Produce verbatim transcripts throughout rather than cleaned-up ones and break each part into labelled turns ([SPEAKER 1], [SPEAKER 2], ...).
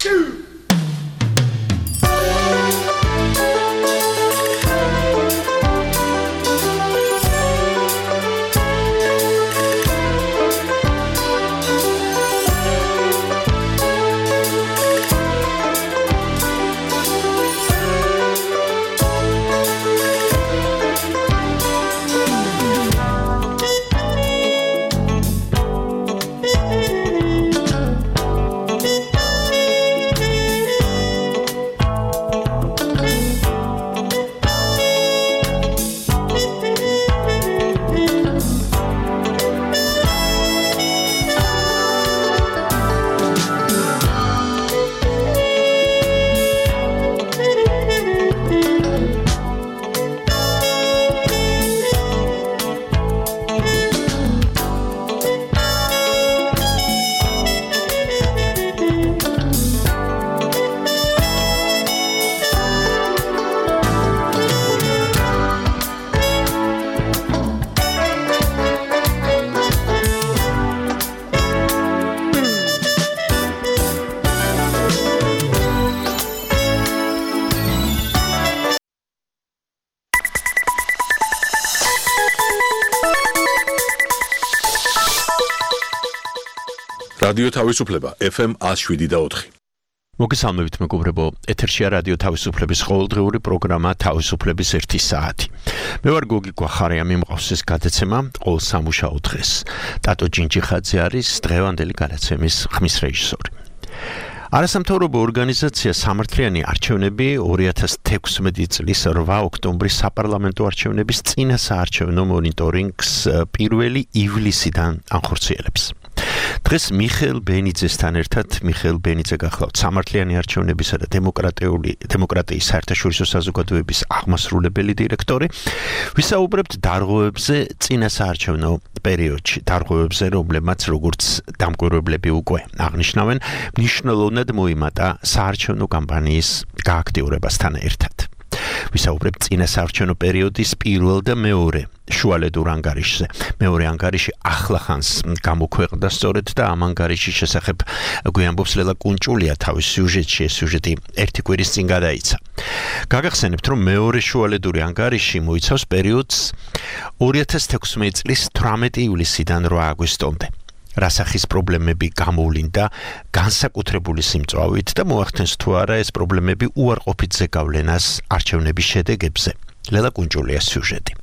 [SPEAKER 1] რადიო თავისუფლება ეფ ემ one oh seven და four.
[SPEAKER 2] მოგესალმებით მეგობრებო, ეთერშია რადიო თავისუფლების ყოველდღიური პროგრამა თავისუფლების ერთი საათი. მე ვარ გოგი გვახარია, მიმყავს ეს გადაცემა ყოველ სამუშაო დღეს. ტატო ჯინჯიხაძე არის დღევანდელი გადაცემის ხმის რეჟისორი. არასამთავრობო ორგანიზაცია სამართლიანი არჩევნები two thousand sixteen წლის eight ოქტომბრის საპარლამენტო არჩევნების წინა საარჩევნო მონიტორინგს პირველი ივლისიდან ანხორციელებს. დღეს მიხეილ ბენიძესთან ერთად მიხეილ ბენიძე გახლავთ სამართლიანი არჩევნებისა და დემოკრატიული დემოკრატიის საერთაშორისო საზოგადოების აღმასრულებელი დირექტორი. ვისაუბრებთ დარღვევებზე წინა საარჩევნო პერიოდში, დარღვევებზე, რომლებმაც როგორც დამკვირვებლები უკვე აღნიშნავენ, მნიშვნელოვნად მოიმატა საარჩევნო კამპანიის გააქტიურებასთან ერთად. ვისაუბრებთ წინა საარჩევნო პერიოდის პირველ და მეორე შუალედურ ანგარიშზე. მეორე ანგარიში ახლახანს გამოქვეყნდა სწორედ და ამ ანგარიშის შესახებ გვიამბობს ლელა კუნჭულია თავის სიუჟეტში. ეს სიუჟეტი ერთი კვირის წინ გადაიცა. გაგახსენებთ, რომ მეორე შუალედური ანგარიში მოიცავს პერიოდს two thousand sixteen წლის eighteen ივლისიდან eight აგვისტომდე. რასახის პრობლემები გამოვლინდა განსაკუთრებული სიმწვავით და მოახდენს თუ არა ეს პრობლემები უარყოფით ზეგავლენას არჩევნების შედეგებზე. ლელა კუნჭულიას სიუჟეტი.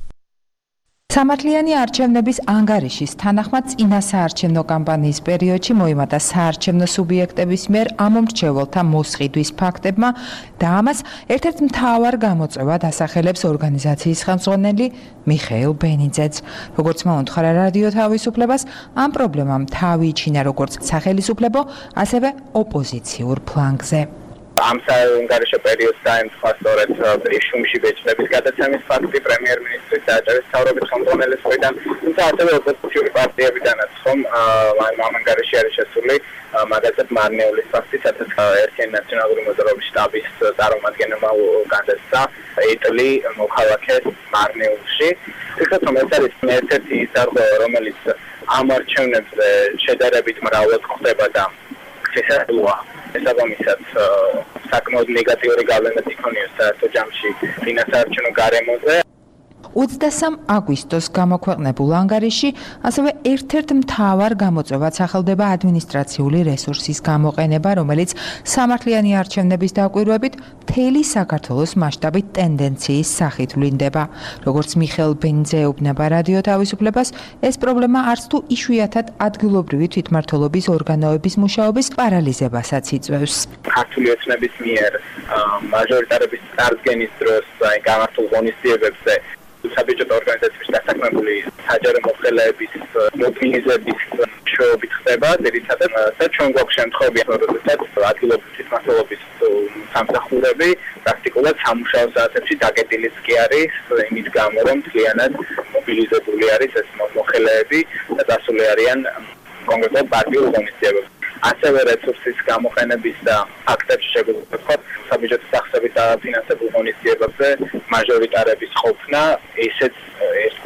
[SPEAKER 3] სამართლიანი არჩევნების ანგარიშის თანახმად წინა საარჩევნო კამპანიის პერიოდში მოიმატა საარჩევნო სუბიექტების მიერ ამომრჩეველთა მოსყიდვის ფაქტებმა და ამას ერთ-ერთ მთავარ გამოწვევად ასახელებს ორგანიზაციის ხელმძღვანელი მიხეილ ბენიძეც. როგორც მოუთხარა რადიო თავისუფლებას, ამ პრობლემამ თავი იჩინა როგორც სახელისუფლებო, ასევე ოპოზიციურ ფლანგზე.
[SPEAKER 4] ამ საანგარიშო პერიოდს დაემთხვა სწორედ შუმში ბეჭდების გადაცემის ფაქტი პრემიერ-მინისტრის და ჯარისმთავრობის ხელმძღვანელის მხრიდან, თუმცა ასევე ოპოზიციური პარტიებიდანაც ხომ ამ ანგარიში არის შესული, მაგალითად მარნეულის ფაქტი, სადაც ერთიანი ნაციონალური მოძრაობის შტაბის წარმომადგენელმა განდესცა ეტლი მოქალაქე მარნეულში. ვთქვათ, რომ ეს არის ერთ-ერთი ის დარღვევა, რომელიც ამ არჩევნებზე შედარებით მრავლად ხდება და შესაძლოა ესაბამისად საკმაოდ ნეგატიური გავლენა იქონიოს საერთო ჯამში წინა საარჩევნო გარემოზე.
[SPEAKER 3] twenty-three აგვისტოს გამოქვეყნებულ ანგარიში ასევე ერთ-ერთ მთავარ გამოწვევად სახელდება ადმინისტრაციული რესურსის გამოყენება, რომელიც სამართლიანი არჩევნების დაკვირვებით მთელი საქართველოს მასშტაბით ტენდენციის სახით ვლინდება. როგორც მიხეილ ბენიძე ეუბნება რადიო თავისუფლებას, ეს პრობლემა არც თუ იშვიათად ადგილობრივი თვითმმართველობის ორგანოების მუშაობის პარალიზებასაც იწვევს.
[SPEAKER 4] ქართული ოცნების მიერ მაჟორიტარების წარდგენის დროს გამართულ ღონისძიებებზე საბჭოთა ორგანიზაციების დასაქმებული საჯარო მოხელეების მობილიზების შოობით ხდება, ძირითადად და ჩვენ გვაქვს შემთხვევები, როდესაც ადგილობრივი თვითმმართველობის სამსახურები პრაქტიკულად სამუშაო საათებში დაკეტილიც კი არის, იმის გამო, რომ მთლიანად მობილიზებული არის ეს მოხელეები და დასული არიან კონკრეტულ პარტიულ ღონისძიებებში. ასევე რესურსის გამოყენების და ფაქტებში შეგვიძლია ვთქვათ, საბჭოთა სახსრებით დაფინანსებულ ღონისძიებებზე მაჟორიტარების ყოფნა, ესეც ეს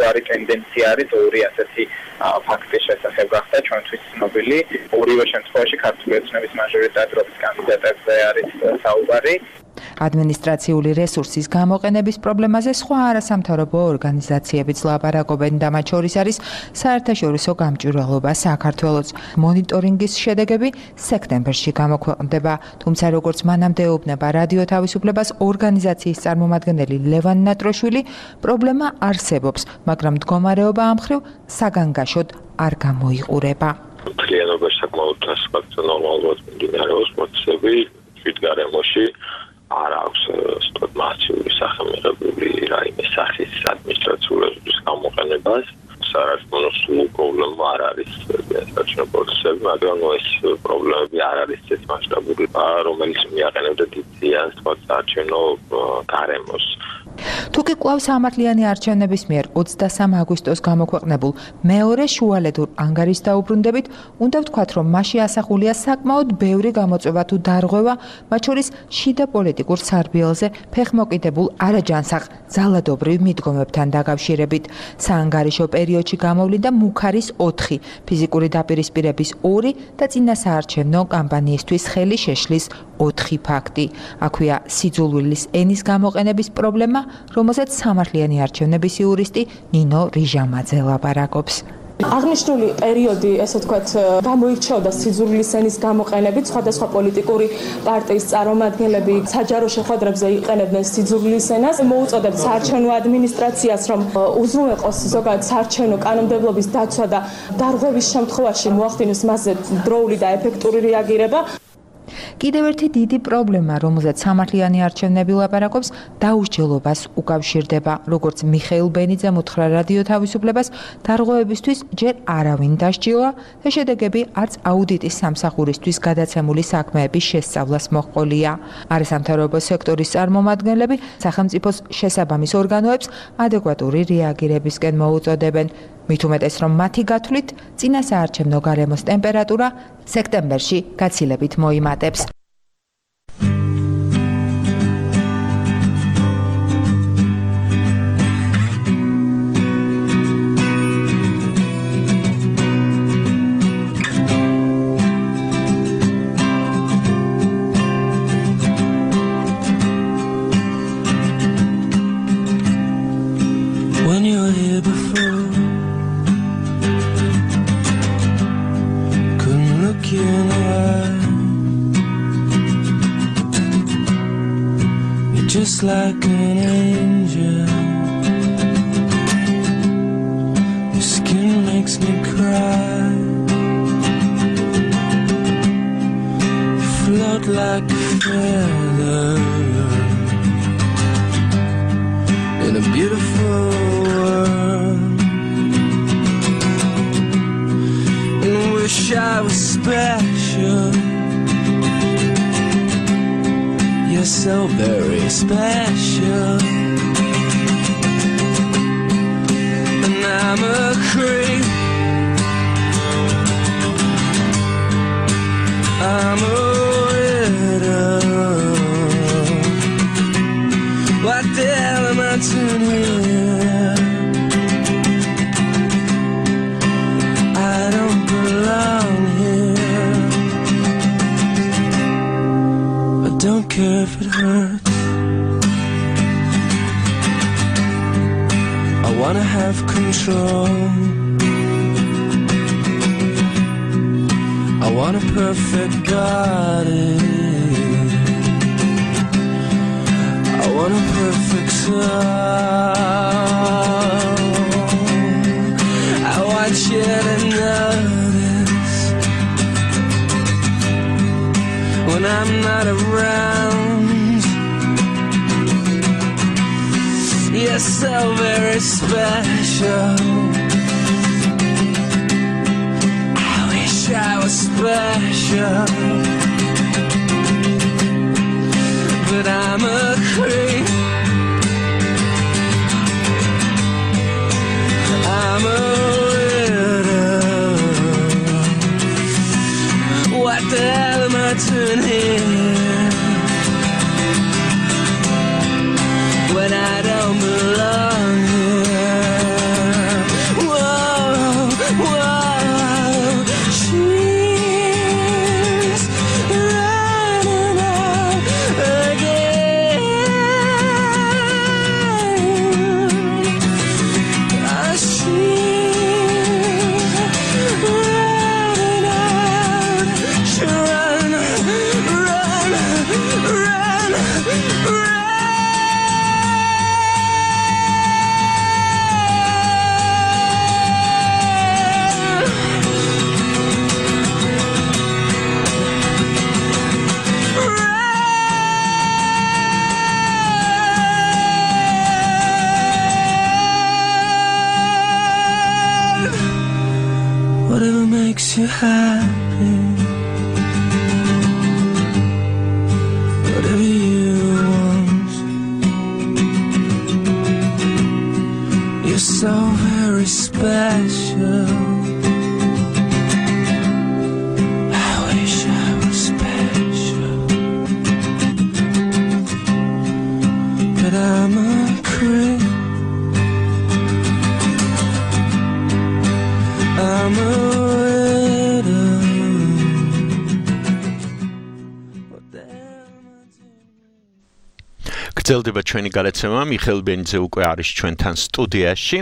[SPEAKER 4] გვარი ტენდენცია არის ორი ასეთი ფაქტის შესახებ გახდა ჩვენთვის ცნობილი. ორივე შემთხვევაში ქართული ოცნების მაჟორიტარობის კანდიდატებზე არის საუბარი.
[SPEAKER 3] ადმინისტრაციული რესურსის გამოყენების პრობლემაზე სხვა არასამთავრობო ორგანიზაციებიც ლაპარაკობენ და მათ შორის არის საერთაშორისო გამჭვირვალობა საქართველოს. მონიტორინგის შედეგები სექტემბერში გამოქვეყნდება, თუმცა როგორც მანამდე ეუბნება რადიო თავისუფლებას ორგანიზაციის წარმომადგენელი ლევან ნატროშვილი, პრობლემა არსებობს, მაგრამ მდგომარეობა ამ მხრივ საგანგაშოდ არ გამოიყურება.
[SPEAKER 5] მთლიანობაში საკმაოდ სასწრაფო ნორმალურად მიმდინარეობს პროცესები შვიდ გარემოში. არ აქვს სწორ მასიური სახელმწიფოებრივი რაიმე სახის ადმინისტრაციული გამოყენებას. საერთოდ სულ პრობლემა არ არის საერთო პროცესები, მაგრამ ეს პრობლემები არ არის ეს მასშტაბური, რომელიც მიაყენებდა დიდ ზიანს საარჩევნო გარემოს.
[SPEAKER 3] თუკი კვლავ სამართლიანი არჩევნების მიერ ოცდასამ აგვისტოს გამოქვეყნებულ მეორე შუალედურ ანგარიშს დაუბრუნდებით, უნდა ვთქვათ, რომ მასში ასახულია საკმაოდ ბევრი გამოწვევა თუ დარღვევა, მათ შორის შიდა პოლიტიკურ სარბიელზე ფეხმოკიდებულ არაჯანსაღ ძალადობრივ მიდგომებთან დაკავშირებით. საანგარიშო პერიოდში გამოვლინდა მუქარის ოთხი, ფიზიკური დაპირისპირების ორი და წინასაარჩევნო კამპანიისთვის ხელი შეშლის ოთხი ფაქტი. აქვეა სიძულვილის ენის გამოყენების პრობლემა, რომელზეც სამართლიანი არჩევნების იურისტი ნინო რიჟამაძე ლაპარაკობს.
[SPEAKER 6] აღნიშნული პერიოდი, ესე ვთქვათ, გამოირჩეოდა სიძულვილის ენის გამოყენებით, სხვადასხვა პოლიტიკური პარტიის წარმომადგენლები საჯარო შეხვედრებზე იყენებდნენ სიძულვილის ენას. მოუწოდებთ საარჩევნო ადმინისტრაციას, რომ უზრუნველყოს ზოგადად საარჩევნო კანონმდებლობის დაცვა და დარღვევის შემთხვევაში მოახდინოს მასზე დროული და ეფექტური რეაგირება.
[SPEAKER 3] კიდევ ერთი დიდი პრობლემა, რომელზეც სამართლიანი არჩევნები ლაპარაკობს, დაუსჯელობას უკავშირდება. როგორც მიხეილ ბენიძემ უთხრა რადიო თავისუფლებას, დარღვევებისთვის ჯერ არავინ დასჯილა და შედეგები არც აუდიტის სამსახურისთვის გადაცემული საქმეების შესწავლას მოჰყოლია. არასამთავრობო სექტორის წარმომადგენლები სახელმწიფოს შესაბამის ორგანოებს ადეკვატური რეაგირებისკენ მოუწოდებენ. მით უმეტეს, რომ მათი გათვლით წინასაარჩევნო გარემოს ტემპერატურა სექტემბერში გაცილებით მოიმატებს.
[SPEAKER 7] When you were here before, couldn't look you in the eye. You're just like an angel. Your skin makes me cry. You float like a feather in a beautiful world. And wish I was special. You're so very special. And I'm a creep. I'm a widow. What the hell am I doing here? I don't belong here. I don't care if it hurts. I wanna have control. I want a perfect body. I want a perfect soul. I want you to notice when I'm not around. You're so very special. I wish I was special, but I'm a creep. I'm a widow. What the hell am I doing here when I don't belong here? whatever makes you happy, whatever you want. You're so very special. I wish I was special, but I'm a creep. I'm a widow.
[SPEAKER 2] გრძელდება ჩვენი გადაცემა მიხეილ ბენიძე უკვე არის ჩვენთან სტუდიაში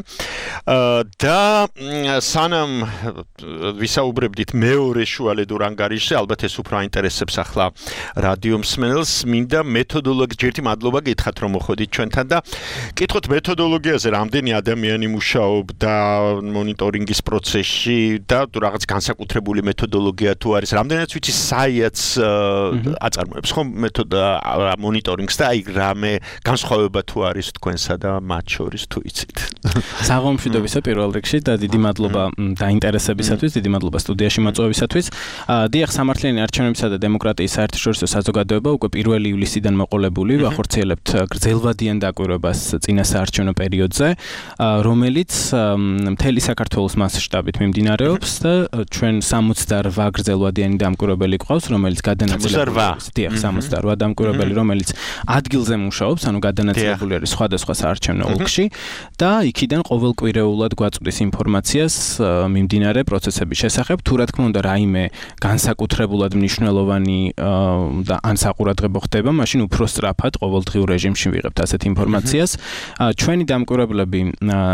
[SPEAKER 2] და სანამ ვისაუბრებდით მეორე შუალედურ ანგარიშზე ალბათ ეს უფრო აინტერესებს ახლა რადიო მსმენელს მინდა მეთოდოლოგია ერთი მადლობა გითხრათ რომ მოხდით ჩვენთან და კითხოთ მეთოდოლოგიაზე რამდენი ადამიანი მუშაობდა მონიტორინგის პროცესში და რაღაც განსაკუთრებული მეთოდოლოგია თუ არის რამდენიც ვიცი საიაც აწარმოებს ხომ მეთოდა მონიტორინგს და აი რამე განსხვავება თუ არის თქვენსა და მათ შორის თუ იცით.
[SPEAKER 8] საღამომშვიდობისა პირველ რიგში და დიდი მადლობა დაინტერესებისათვის, დიდი მადლობა სტუდიაში მოწვევისათვის. დიახ, სამართლიანი არჩევნებისა და დემოკრატიის საერთაშორისო საზოგადოება უკვე პირველი ივლისიდან მოყოლებული ვახორციელებთ გრძელვადიან დაკვირვებას წინა საარჩევნო პერიოდზე, რომელიც მთელი საქართველოს მასშტაბით მიმდინარეობს და ჩვენ სამოცდაორ გრძელვადიანი დამკვირვებელი გვყავს, რომელიც გადანაწილებული დიახ, სამოცდაორ დამკვირვებელი, რომელიც ადგილზე მუშაობს, ანუ გადანაწილებული არის სხვადასხვა საარჩევნო ოლქში და იქიდან ყოველკვირეულად გვაწვდის ინფორმაციას მიმდინარე პროცესების შესახებ, თუ რა თქმა უნდა რაიმე განსაკუთრებულად მნიშვნელოვანი და ან საყურადღებო ხდება, მაშინ უფრო სწრაფად ყოველდღიურ რეჟიმში ვიღებთ ასეთ ინფორმაციას. ჩვენი დამკვირვებლები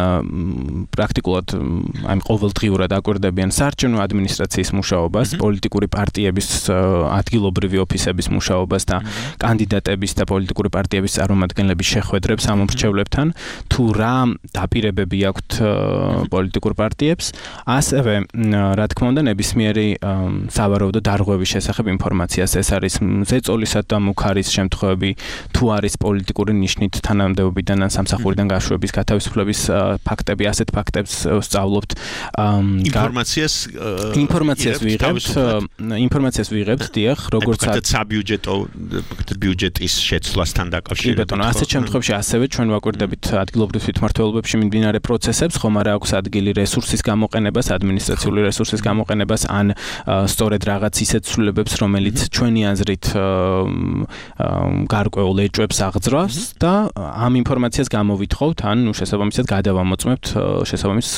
[SPEAKER 8] პრაქტიკულად აი ყოველდღიურად აკვირდებიან საარჩევნო ადმინისტრაციის მუშაობას, პოლიტიკური პარტიების ადგილობრივი ოფისების მუშაობას და კანდიდატების და პოლიტიკური პარტიების წარმომადგენლების შეხვედრებს ამ მრჩევლებთან, თუ რა დაპირებები აქვთ პოლიტიკურ პარტიებს, ასევე რა თქმა უნდა ნებისმიერი სავარაუდო დარღვევის შესახებ ინფორმაციას. ეს არის ზეწოლისა და მუქარის შემთხვევები, თუ არის პოლიტიკური ნიშნით თანამდებობიდან ან სამსახურიდან გაშვების გათავისუფლების ფაქტები, ასეთ ფაქტებს სწავლობთ.
[SPEAKER 2] ინფორმაციას
[SPEAKER 8] ინფორმაციას ვიღებთ, ინფორმაციას ვიღებთ, დიახ, როგორც
[SPEAKER 2] საბიუჯეტო ბიუჯეტის შეცვლასთან დაკავშირებით.
[SPEAKER 8] კი ბატონო, ასეთ შემთხვევაში ასევე ჩვენ ვაკვირდებით ადგილობრივ თვითმმართველობებში მიმდინარე პროცესებს, ხომ არა აქვს ადგილი რესურსის გამოყენებას, ადმინისტრაციული რესურსის გამოყენებას, ან სწორედ რაღაც ისეთ ცვლილებებს, რომელიც ჩვენი აზრით გარკვეულ ეჭვებს აღძრავს და ამ ინფორმაციას გამოვითხოვთ, ან ნუ შესაბამისად გადავამოწმებთ შესაბამის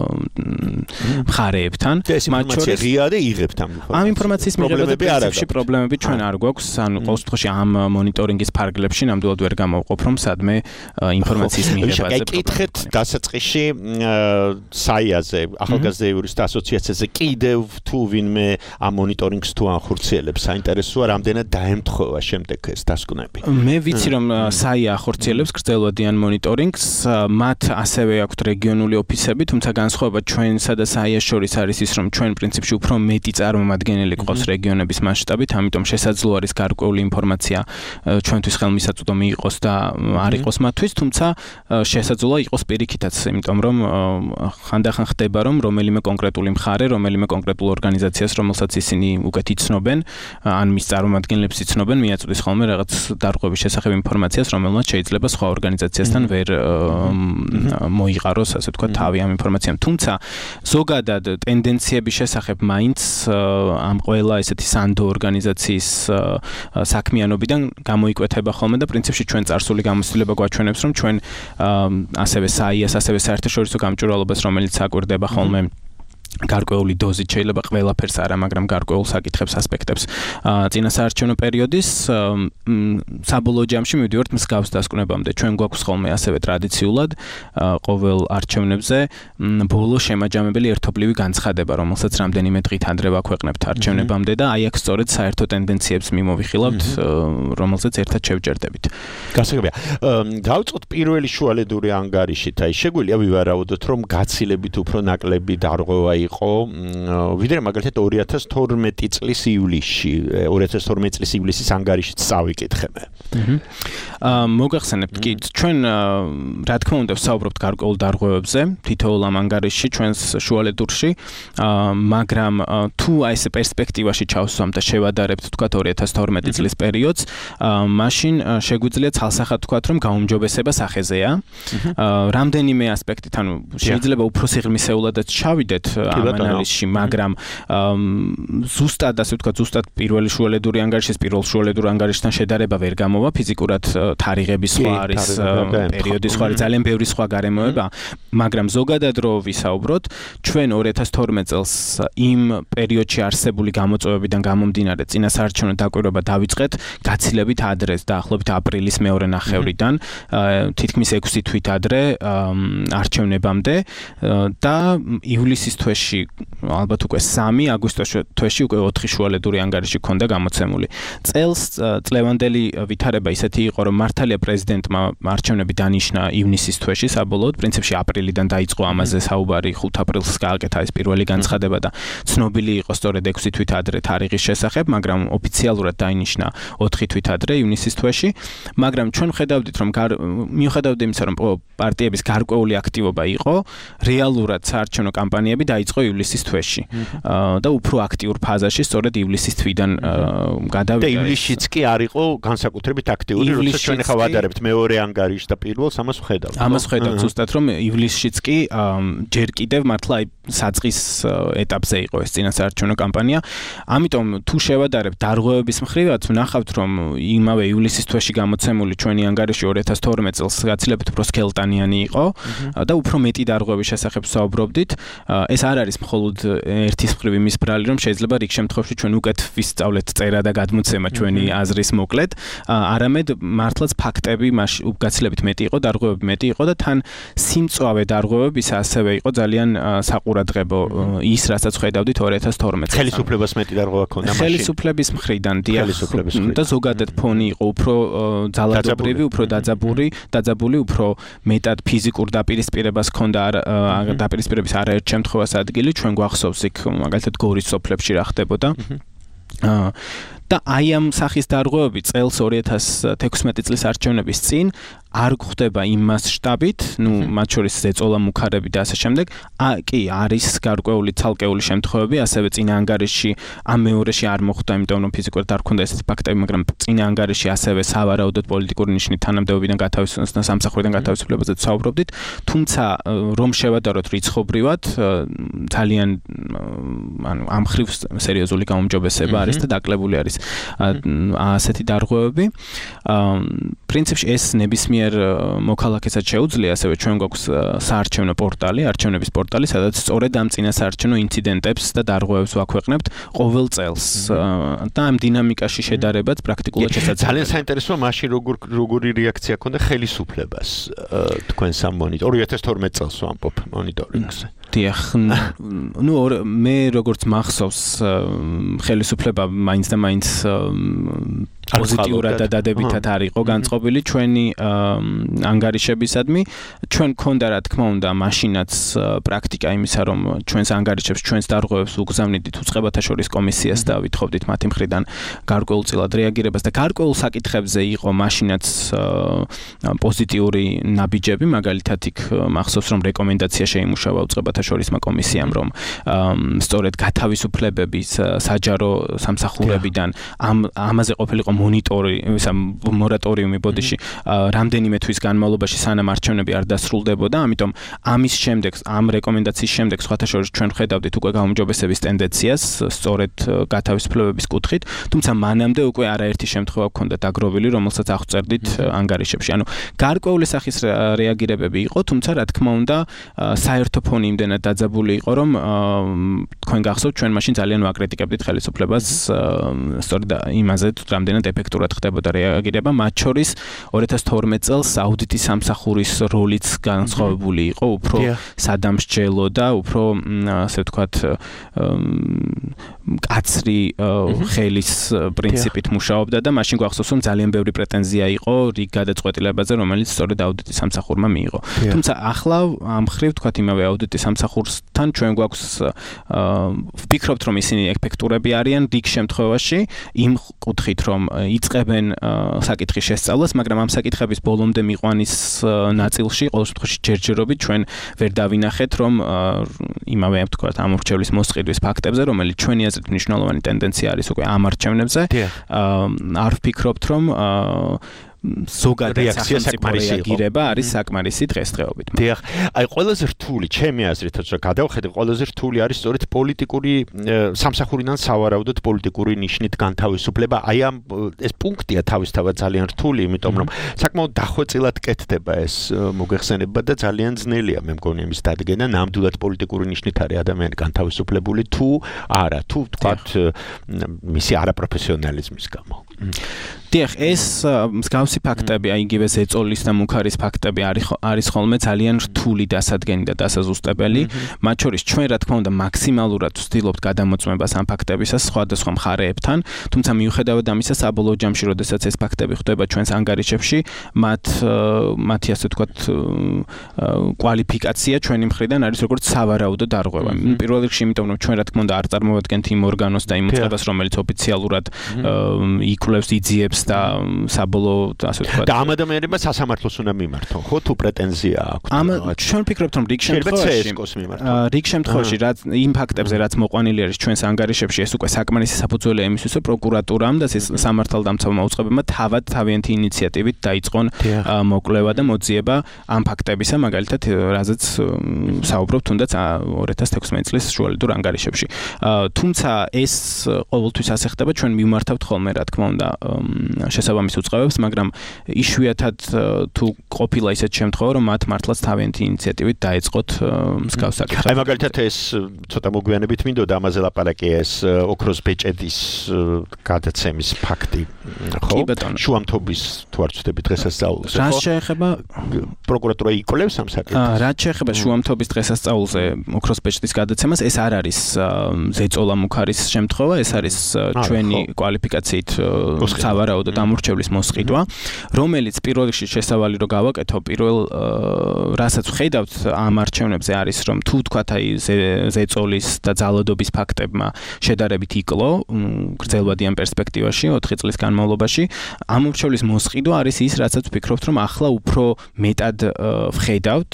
[SPEAKER 8] მხარეებთან.
[SPEAKER 2] მათ შორის ღია და იღებთ ამ ინფორმაციას.
[SPEAKER 8] ამ ინფორმაციის მიღებაზე პრინციპში პრობლემები ჩვენ არ გვაქვს, ანუ ყოველ შემთხვევაში ამ მონიტორინგის ფარგლებში ნამდვილად ვერ გამოვყოფ, რომ სადმე ინფორმაციის მიღებაზე
[SPEAKER 2] პრობლემა. კითხეთ დასაწყისში საიაზე, ახალგაზრდა იურისტთა ასოციაციაზე კიდევ თუ ვინმე ამ მონიტორინგს თუ ახორციელებს, საინტერესოა რამდენად დაემთხვევა შემდეგ ეს დასკვნები.
[SPEAKER 8] მე ვიცი რომ საია ახორციელებს გრძელვადიან მონიტორინგს, მათ ასევე აქვთ რეგიონული ოფისები, თუმცა განსხვავება ჩვენსა და საიას შორის არის ის, რომ ჩვენ პრინციპში უფრო მეტი წარმომადგენელი გვყავს რეგიონების მასშტაბით, ამიტომ შესაძლოა არის გარკვეული ინფორმაცია ჩვენთვის ხელმისაწვდომი იყოს და არ იყოს მათთვის, თუმცა შესაძლოა იყოს პირიქითაც, იმიტომ რომ ხანდახან ხდება, რომ რომელიმე კონკრეტული მხარე, რომელიმე კონკრეტულ ორგანიზაციას, რომელსაც ისინი უკეთ იცნობენ, ან მის წარმომადგენლებს იცნობენ, მიაწვდის ხოლმე რაღაც დარღვევის შესახებ ინფორმაციას, რომელმაც შეიძლება სხვა ორგანიზაციასთან ვერ მოიყაროს, ასე ვთქვათ, თავი ამ ინფორმაციამ. თუმცა ზოგადად ტენდენციების შესახებ მაინც ამ ყველა ესეთი სანდო ორგანიზაციის საქმიანობიდან გამოიკვეთება ხოლმე და პრინციპში ჩვენ წარსული გამოცდილება გვაჩვენებს, რომ ჩვენ ასევე საიას, ასევე საერთაშორისო გამჭვირვალობას, რომელიც აკვირდება ხოლმე გარკვეული დოზით შეიძლება ყველაფერს არა, მაგრამ გარკვეულ საკითხებს, ასპექტებს წინასაარჩევნო პერიოდის საბოლოო ჯამში მივდივართ მსგავს დასკვნებამდე. ჩვენ გვაქვს ხოლმე ასევე ტრადიციულად ყოველ არჩევნებზე ბოლო შემაჯამებელი ერთობლივი განცხადება, რომელსაც რამდენიმე დღით ადრე ვაქვეყნებთ არჩევნებამდე და აი აქ სწორედ საერთო ტენდენციებს მიმოვიხილავთ, რომელზეც ერთად შევჯერდებით.
[SPEAKER 2] გასაგებია. დავწყოთ პირველი შუალედური ანგარიშით. აი შეგვიძლია ვივარაუდოთ, რომ გაცილებით უფრო ნაკლები დარღვევა იყო ვიდრე მაგალითად ორი ათას თორმეტი წლის ივლისში ორი ათას თორმეტი წლის ივლისის ანგარიშიც წავიკითხე მე.
[SPEAKER 8] აა მოგახსენებთ კი ჩვენ რა თქმა უნდა ვსაუბრობთ გარკვეულ დარღვევებზე თითოეულ ამ ანგარიშში ჩვენს შუალედურში მაგრამ თუ აი ეს პერსპექტივაში ჩავსვამთ და შევადარებთ თქვათ ორი ათას თორმეტი წლის პერიოდს მაშინ შეგვიძლია ცალსახად თქვათ რომ გაუმჯობესება სახეზეა რამდენიმე ასპექტით ანუ შეიძლება უფრო სიღრმისეულადაც ჩავიდეთ ამ ანალიზში მაგრამ ზუსტად ასე ვთქვათ ზუსტად პირველი შუალედური ანგარიშის პირველ შუალედურ ანგარიშთან შედარება ვერ გამოვა ფიზიკურად თარიღების სხვა არის პერიოდის სხვა არის ძალიან ბევრი სხვა გარემოება მაგრამ ზოგადად რო ვისაუბროთ ჩვენ ორი ათას თორმეტი წელს იმ პერიოდში არსებული გამოწვევებიდან გამომდინარე წინასაარჩევნო დაკვირვება დავიწყეთ გაცილებით ადრე დაახლოებით აპრილის მეორე ნახევრიდან თითქმის ექვსი თვით ადრე არჩევნებამდე და ივლისის თვეში ალბათ უკვე სამი აგვისტოს თვეში უკვე ოთხი შუალედური ანგარიში ქონდა გამოცემული წელს წლევანდელი ვითარება ისეთი იყო რომ მართალია პრეზიდენტმა არჩევნები დანიშნა ივნისის თვეში საბოლოოდ პრინციპში აპრილიდან დაიწყო ამაზე საუბარი ხუთ აპრილს გააკეთა ეს პირველი განცხადება და ცნობილი იყო სწორედ ექვსი თვით ადრე თარიღის შესახებ მაგრამ ოფიციალურად დაინიშნა ოთხი თვით ადრე ივნისის თვეში მაგრამ ჩვენ ხედავდით რომ მიუხედავად იმისა რომ პარტიების გარკვეული აქტივობა იყო რეალურად საარჩევნო კამპანიები დაიწყო ივლისის თვეში და უფრო აქტიურ ფაზაში სწორედ ივლისის თვიდან გადავიდა
[SPEAKER 2] და ივლისშიც კი არ იყო განსაკუთრებით აქტიური როცა ჩვენ ახლა ვადარებთ მეორე ანგარიშს და პირველს ამას ვხედავთ
[SPEAKER 8] ამას ვხედავთ ზუსტად რომ ივლისშიც კი ჯერ კიდევ მართლა აი საწყის ეტაპზე იყო ეს წინასაარჩევნო კამპანია ამიტომ თუ შევადარებთ დარღვევების მხრივაც ვნახავთ რომ იმავე ივლისის თვეში გამოცემული ჩვენი ანგარიში ორი ათას თორმეტი წელს გაცილებით უფრო სქელტანიანი იყო და უფრო მეტი დარღვევის შესახებ საუბრობდით ეს არ არის მხოლოდ ერთის მხრივ იმის ბრალი რომ შეიძლება რიგ შემთხვევაში ჩვენ უკეთ ვისწავლეთ წერა და გადმოცემა ჩვენი აზრის მოკლედ არამედ მართლაც ფაქტები გაცილებით მეტი იყო დარღვევები მეტი იყო და თან სიმწვავე დარღვევებისა ასევე იყო ძალიან საყურადღებო ის რასაც ხედავდით ორი ათას თორმეტი წელს
[SPEAKER 2] ხელისუფლებას მეტი დარღვევა ქონდა მაშინ
[SPEAKER 8] ხელისუფლების მხრიდან დიახ და ზოგადად ფონი იყო უფრო ძალადობრივი უფრო დაძაბული დაძაბული უფრო მეტად ფიზიკურ დაპირისპირებას ქონდა დაპირისპირების არაერთ შემთხვევას ადგილი ჩვენ გვახსოვს იქ მაგალითად გორის სოფლებში რა ხდებოდა და აი ამ სახის დარღვევები წელს ორი ათას თექვსმეტი წლის არჩევნების წინ არ გვხდება იმ მასშტაბით, ну, მათ შორის ზეწოლა მუქარები და ასე შემდეგ. კი, არის გარკვეული ცალკეული შემთხვევები, ასევე წინა ანგარიში ამ მეორეში არ მოხდა, იმიტომ რომ ფიზიკურად არ ქონდა ესეთი ფაქტები, მაგრამ წინა ანგარიში ასევე სავარაუდოდ პოლიტიკური ნიშნით თანამდებობიდან გათავისუფლებას და სამსახურიდან გათავისუფლებაზე ვსაუბრობდით. თუმცა რომ შევადაროთ რიცხობრივად, ძალიან ანუ ამ მხრივ სერიოზული გაუმჯობესება არის და დაკლებული არის ასეთი დარღვევები. პრინციპში ეს ნებისმიერ მოქალაქესაც შეუძლია, ასევე ჩვენ გვაქვს საარჩევნო პორტალი, არჩევნების პორტალი, სადაც სწორედ ამ წინასაარჩევნო ინციდენტებს და დარღვევებს ვაქვეყნებთ ყოველ წელს. და ამ დინამიკაში შედარებაც პრაქტიკულად შესაძლებელია.
[SPEAKER 2] ძალიან საინტერესოა მაშინ როგორ როგორი რეაქცია ქონდა ხელისუფლებას თქვენს ამ მონიტორ ორი ათას თორმეტი წელს ვამბობ მონიტორინგზე.
[SPEAKER 8] დიახ, ну, მე როგორც მახსოვს, ხელისუფლება მაინც და მაინც პოზიტიურად და დადებითად არ იყო განწყობილი ჩვენი ანგარიშებისადმი. ჩვენ გქონდა რა თქმა უნდა მაშინაც პრაქტიკა იმისა, რომ ჩვენს ანგარიშებს, ჩვენს დარღვევებს უგზავნიდით უწყებათა შორის კომისიას და ვითხოვდით მათი მხრიდან გარკვეულწილად რეაგირებას და გარკვეულ საკითხებზე იყო მაშინაც პოზიტიური ნაბიჯები, მაგალითად იქ მახსოვს, რომ რეკომენდაცია შეიმუშავა უწყებათა შორისმა კომისიამ, რომ სწორედ გათავისუფლებების საჯარო სამსახურებიდან ამ ამაზე ყოფილიყო მონიტორი, ისა მორატორიუმი ბოდიში რამდენიმე თვის განმავლობაში სანამ არჩევნები არ დასრულდებოდა, ამიტომ ამის შემდეგ, ამ რეკომენდაციის შემდეგ სხვათა შორის ჩვენ ხედავდით უკვე გაუმჯობესების ტენდენციას, სწორედ გათავისუფლებების კუთხით, თუმცა მანამდე უკვე არაერთი შემთხვევა ჰქონდა დაგროვილი, რომელსაც აღწერდით ანგარიშებში. ანუ გარკვეული სახის რეაგირებები იყო, თუმცა რა თქმა უნდა, საერთო ფონი იმდენად დაძაბული იყო, რომ თქვენ გახსოვთ, ჩვენ მაშინ ძალიან ვაკრიტიკებდით ხელისუფლებას სწორედ იმაზე, თუ რამდენად ეფექტურად ხდებოდა რეაგირება, მათ შორის ორი ათას თორმეტი წელს აუდიტის სამსახურის როლიც განსხვავებული იყო, უფრო სადამსჯელო და უფრო ასე ვთქვათ კაცრი ხელის პრინციპით მუშაობდა და მაშინ გვახსოვს რომ ძალიან ბევრი პრეტენზია იყო რიგ გადაწყვეტილებაზე რომელიც სწორედ აუდიტის სამსახურმა მიიღო. თუმცა ახლა ამ ხრივ თქვათ იმავე აუდიტის სამსახურთან ჩვენ გვაქვს ვფიქრობთ რომ ისინი ეფექტურები არიან რიგ შემთხვევაში იმ კუთხით რომ იწყებენ საკითხის შესწავლას, მაგრამ ამ საკითხების ბოლომდე მიყვანის ნაწილში ყოველ შემთხვევაში ჯერჯერობით ჩვენ ვერ დავინახეთ რომ იმავე თქვათ ამორჩევლის მოსყიდვის ფაქტებზე, რომელიც ჩვენი აზრით მნიშვნელოვანი ტენდენცია არის უკვე ამ არჩევნებზე, არ ვფიქრობთ რომ ზოგადად სახელმწიფო რეაგირება არის საკმარისი დღესდღეობით.
[SPEAKER 2] დიახ, აი ყველაზე რთული, ჩემი აზრით, რომ გადავხედე, ყველაზე რთული არის სწორედ პოლიტიკური სამსახურიდან სავარაუდოდ პოლიტიკური ნიშნით განთავისუფლება. აი ამ ეს პუნქტია თავისთავად ძალიან რთული, იმიტომ რომ საკმაოდ დახვეწილად კეთდება ეს მოგეხსენება და ძალიან ძნელია მე მგონი იმის დადგენა, ნამდვილად პოლიტიკური ნიშნით არის ადამიანი განთავისუფლებული თუ არა, თუ თქვათ მისი არაპროფესიონალიზმის გამო.
[SPEAKER 8] დიახ, ეს მსგავსი ფაქტები, აი იგივე ზეწოლის და მუქარის ფაქტები არის არის ხოლმე ძალიან რთული დასადგენი და დასაზუსტებელი. მათ შორის ჩვენ რა თქმა უნდა მაქსიმალურად ვცდილობთ გადამოწმებას ამ ფაქტებისას სხვადასხვა მხარეებთან, თუმცა მიუხედავად ამისა, საბოლოო ჯამში, როდესაც ეს ფაქტები ხდება ჩვენს ანგარიშებში, მათ მათი ასე ვთქვათ კვალიფიკაცია ჩვენი მხრიდან არის როგორც სავარაუდო დარღვევა. პირველ რიგში, იმიტომ რომ ჩვენ რა თქმა უნდა არ წარმოვადგენთ იმ ორგანოს და იმ უწყებას, რომელიც ოფიციალურად იკვლევს, იძიებს და საბოლოო ასე ვთქვათ.
[SPEAKER 2] და ამ ადამიანებმა სასამართლოს უნდა მიმართონ, ხო, თუ პრეტენზია აქვს.
[SPEAKER 8] ამ ჩვენ ვფიქრობთ, რომ რიგ შემთხვევაში რიგ შემთხვევაში რაც იმ ფაქტებზე რაც მოყვანილი არის ჩვენს ანგარიშებში, ეს უკვე საკმარისი საფუძველია იმისთვის, რომ პროკურატურამ და სამართალდამცავმა უწყებებმა თავად თავიანთი ინიციატივით დაიწყონ მოკვლევა და მოძიება ამ ფაქტებისა, მაგალითად, რაზეც საუბრობთ თუნდაც ორი ათას თექვსმეტი წლის შუალედურ ანგარიშებში. თუმცა ეს ყოველთვის ასე ხდება, ჩვენ მიმართავთ ხოლმე, რა თქმა უნდა, შესაბამის უწყებებს, მაგრამ იშვიათად თუ ყოფილა ისეთ შემთხვევა, რომ მათ მართლაც თავიანთი ინიციატივით დაეწყოთ მსგავს საკითხებს.
[SPEAKER 2] აი მაგალითად ეს ცოტა მოგვიანებით მინდოდა ამაზე ლაპარაკი ეს ოქროს ბეჭედის გადაცემის ფაქტი, ხო? შუამთობის თუ არ ვცდები დღესასწაულზე, ხო?
[SPEAKER 8] რაც შეეხება
[SPEAKER 2] პროკურატურა იკვლევს ამ საკითხს.
[SPEAKER 8] რაც შეეხება შუამთობის დღესასწაულზე ოქროს ბეჭდის გადაცემას, ეს არ არის ზეწოლა მუქარის შემთხვევა, ეს არის ჩვენი კვალიფიკაციით სავარაუდო დამორჩევლის მოსყიდვა, რომელიც პირველ რიგში შესავალი რო გავაკეთო, პირველ რასაც ვხედავთ ამ არჩევნებზე არის, რომ თუ თქვათ აი ზეწოლის და ძალადობის ფაქტებმა შედარებით იკლო გრძელვადიან პერსპექტივაში ოთხი წლის განმავლობაში, ამ მორჩევლის მოსყიდვა არის ის, რასაც ვფიქრობთ, რომ ახლა უფრო მეტად ვხედავთ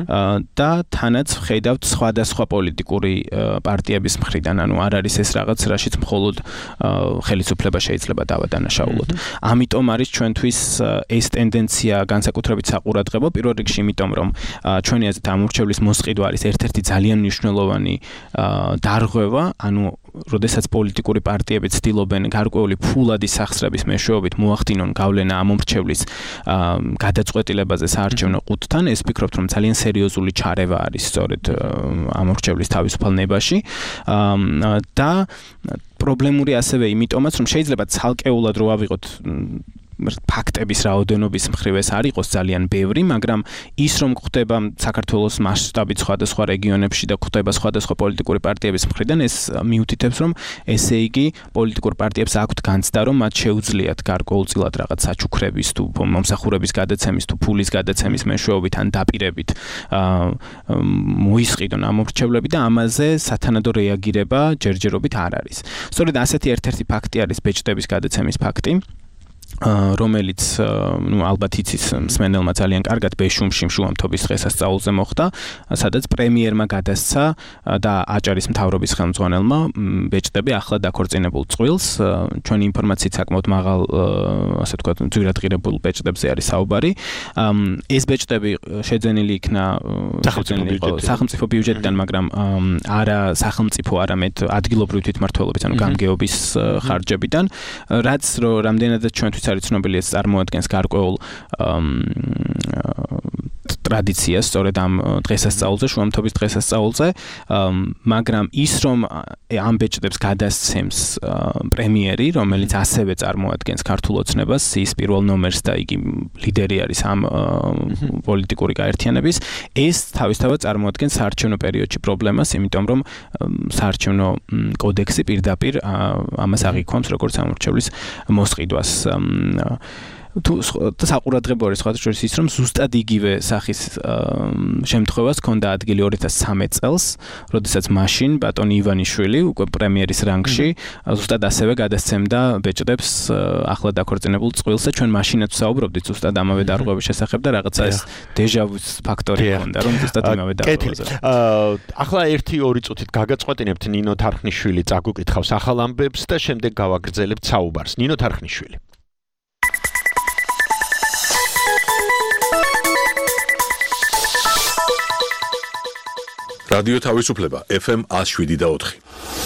[SPEAKER 8] და თანაც ვხედავთ სხვადასხვა პოლიტიკური პარტიების მხრიდან, ანუ არ არის ეს რაღაც, რაშიც მხოლოდ ხელისუფლება შეიძლება დავადანაშაულოთ. ამიტომ არის ჩვენთვის ეს ტენდენცია განსაკუთრებით საყურადღებო, პირველ რიგში იმიტომ, რომ ჩვენი აზრით ამ მორჩევლის მოსყიდვა არის ერთ-ერთი ძალიან მნიშვნელოვანი დარღვევა, ანუ როდესაც პოლიტიკური პარტიები ცდილობენ გარკვეული ფულადი სახსრების მეშვეობით მოახდინონ გავლენა ამ მორჩევლის გადაწყვეტილებაზე საარჩევნო ყუთთან, ეს ვფიქრობთ, რომ ძალიან სერიოზული ჩარევა არის სწორედ ამ მორჩევლის თავისუფალ ნებაში და პრობლემური ასევე იმიტომაც, რომ შეიძლება ცალკეულად რო ავიღოთ ფაქტების რაოდენობის მხრივ ეს არ იყოს ძალიან ბევრი, მაგრამ ის რომ ხდება საქართველოს მასშტაბით სხვადასხვა რეგიონებში და ხდება სხვადასხვა პოლიტიკური პარტიების მხრიდან, ეს მიუთითებს, რომ ესე იგი პოლიტიკურ პარტიებს აქვთ განცდა, რომ მათ შეუძლიათ გარკვეულწილად რაღაც საჩუქრების თუ მომსახურების გადაცემის თუ ფულის გადაცემის მეშვეობით ან დაპირებით მოისყიდონ ამ მორჩევლები და ამაზე სათანადო რეაგირება ჯერჯერობით არ არის. სწორედ ასეთი ერთ-ერთი ფაქტი არის ბეჭდების გადაცემის ფაქტი, რომელიც ნუ ალბათ იცის მსმენელმა ძალიან კარგად ბეშუმში შუამთობის დღესასწაულზე მოხდა, სადაც პრემიერმა გადასცა და აჭარის მთავრობის ხელმძღვანელმა ბეჭდები ახლა დაქორწინებულ წყვილს. ჩვენი ინფორმაციით საკმაოდ მაღალ, ასე ვთქვათ, ძვირადღირებულ ბეჭდებზე არის საუბარი. ეს ბეჭდები შეძენილი იქნა სახელმწიფო ბიუჯეტიდან, მაგრამ არა სახელმწიფო, არამედ ადგილობრივი თვითმმართველობის, ანუ გამგეობის ხარჯებიდან, რაც რამდენადაც ჩვენთვის არის ცნობილი, ეს წარმოადგენს გარკვეულ ტრადიციას, სწორედ ამ დღესასწაულზე, შუამთობის დღესასწაულზე, მაგრამ ის რომ ამ ბეჭდებს გადასცემს პრემიერი, რომელიც ასევე წარმოადგენს ქართულ ოცნებას, ის პირველ ნომერს და იგი ლიდერი არის ამ პოლიტიკური გაერთიანების, ეს თავისთავად წარმოადგენს საარჩევნო პერიოდში პრობლემას, იმიტომ რომ საარჩევნო კოდექსი პირდაპირ ამას აღიქვამს როგორც ამორჩევლის მოსყიდვას. თუ საყურადღებო არის სხვა შორის ის რომ ზუსტად იგივე სახის შემთხვევას ჰქონდა ადგილი ორი ათას ცხრამეტ წელს, როდესაც მაშინ ბატონი ივანიშვილი უკვე პრემიერის რანგში ზუსტად ასევე გადასცემდა ბეჭდებს ახლა დაქორწინებულ წყვილს და ჩვენ მაშინაც ვსაუბრობდით ზუსტად ამავე დარღვევის შესახებ და რაღაცა ეს დეჟავუს ფაქტორი ჰქონდა, რომ ზუსტად იმავე დარღვევაზე.
[SPEAKER 2] ახლა ერთი ორი წუთით გაგაწყვეტინებთ ნინო თარხნიშვილი წაგუკითხავს ახალ ამბებს და შემდეგ გავაგრძელებთ საუბარს. ნინო თარხნიშვილი.
[SPEAKER 1] რადიო თავისუფლება ეფ ემ one oh seven და ოთხი.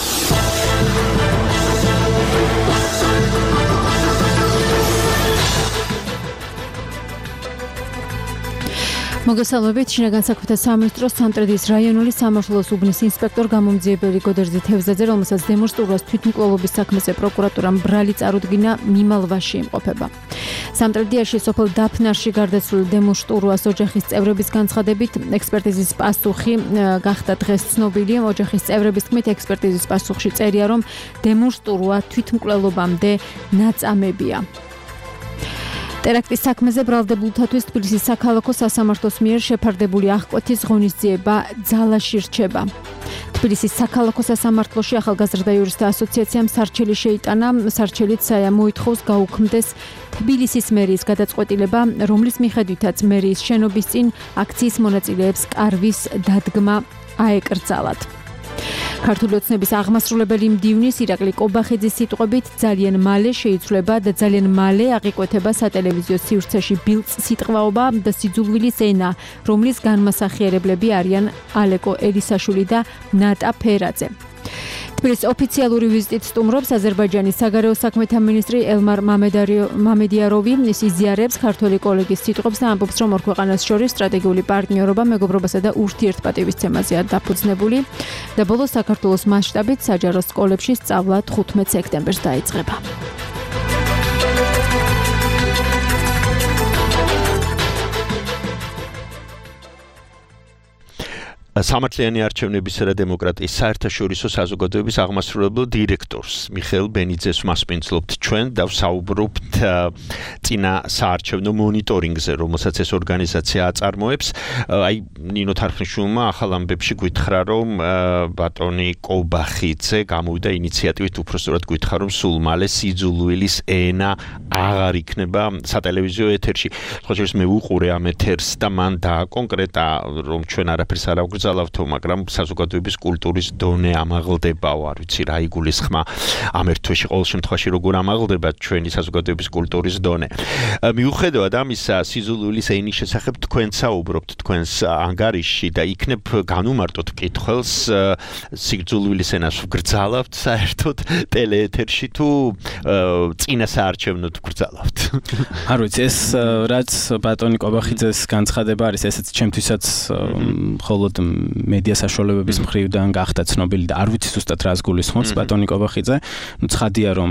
[SPEAKER 9] მოგესალმებით, შინაგან საქმეთა სამინისტროს სამტრედიის რაიონული სამართლოს უბნის ინსპექტორ გამომძიებელი გოდერძი თევზაძე, რომელსაც დემონსტრაციას თვითმკვლელობის საქმეზე პროკურატურამ ბრალი წარუდგინა, მიმალვაში იმყოფება. სამტრედიაში სოფელ დაფნარში გარდაცვლილი დემონსტრაციას ოჯახის წევრების განცხადებით, ექსპერტიზის პასუხი გახდა დღეს ცნობილი. ოჯახის წევრების თქმით, ექსპერტიზის პასუხში წერია, რომ დემონსტრაცია თვითმკვლელობამდე ნაწამებია. ტერაქტის საქმეზე ბრალდებულთათვის თბილისის საქალაქო სასამართლოს მიერ შეფარდებული აღკვეთის ღონისძიება ძალაში რჩება. თბილისის საქალაქო სასამართლოში ახალგაზრდა იურისტთა ასოციაციამ სარჩელი შეიტანა, სარჩელით საია მოითხოვს გაუქმდეს თბილისის მერიის გადაწყვეტილება, რომლის მიხედვითაც მერიის შენობის წინ აქციის მონაწილეებს კარვის დადგმა აეკრძალათ. ქართული ოცნების აღმასრულებელი მდივნის ირაკლი კობახიძის სიტყვებით ძალიან მალე შეიცვლება და ძალიან მალე აღიკვეთება სატელევიზიო სივრცეში ბილწ სიტყვაობა და სიძულვილის ენა, რომლის განმასახიერებლები არიან ალეკო ელისაშვილი და ნატა ფერაძე. თბილისის ოფიციალური ვიზიტით სტუმრობს აზერბაიჯანის საგარეო საქმეთა მინისტრი ელმარ მამედიაროვი. ის იზიარებს ქართველი კოლეგის სიტყვებს და ამბობს, რომ ორ ქვეყანას შორის სტრატეგიული პარტნიორობა მეგობრობასა და ურთიერთპატივის თემაზეა დაფუძნებული და ბოლოს საქართველოს მასშტაბით საჯარო სკოლებში სწავლა თხუთმეტ სექტემბერს დაიწყება.
[SPEAKER 2] სამართლიანი არჩევნებისა და დემოკრატიის საერთაშორისო საზოგადოების აღმასრულებელ დირექტორს მიხეილ ბენიძეს მასპინძლობთ ჩვენ და ვსაუბრობთ წინა საარჩევნო მონიტორინგზე, რომელსაც ეს ორგანიზაცია აწარმოებს. აი ნინო თარხნიშვილმა ახალ ამბებში გითხრა, რომ ბატონი კობახიძე გამოვიდა ინიციატივით, უпростоრად გითხრა, რომ სულ მალე სიძულვილის ენა აღარ იქნება სატელევიზიო ეთერში. სხვა შორის მე ვუყურე ამ ეთერს და მან დააკონკრეტა, რომ ჩვენ არაფერს არ აგვგზავნებთ, მაგრამ საზოგადოების კულტურის დონე ამაღლდებაო, არ ვიცი რა იგულისხმა ამ ერთ თვეში ყოველ შემთხვევაში როგორ ამაღლდება ჩვენი საზოგადოების კულტურის დონე. მიუხედავად ამისა, სიძულვილის ენის შესახებ თქვენ საუბრობთ თქვენს ანგარიშში და იქნებ განუმარტოთ მკითხველს, სიძულვილის ენას ვგრძალავთ საერთოდ ტელეეთერში თუ წინა საარჩევნოდ ვგრძალავთ?
[SPEAKER 8] არ ვიცი, ეს რაც ბატონი კობახიძეს განცხადება არის, ესეც ჩემთვისაც მხოლოდ მედია საშუალებების მხრიდან გახდა ცნობილი და არ ვიცი ზუსტად რას გულისხმობს ბატონი კობახიძე. ნუ ცხადია, რომ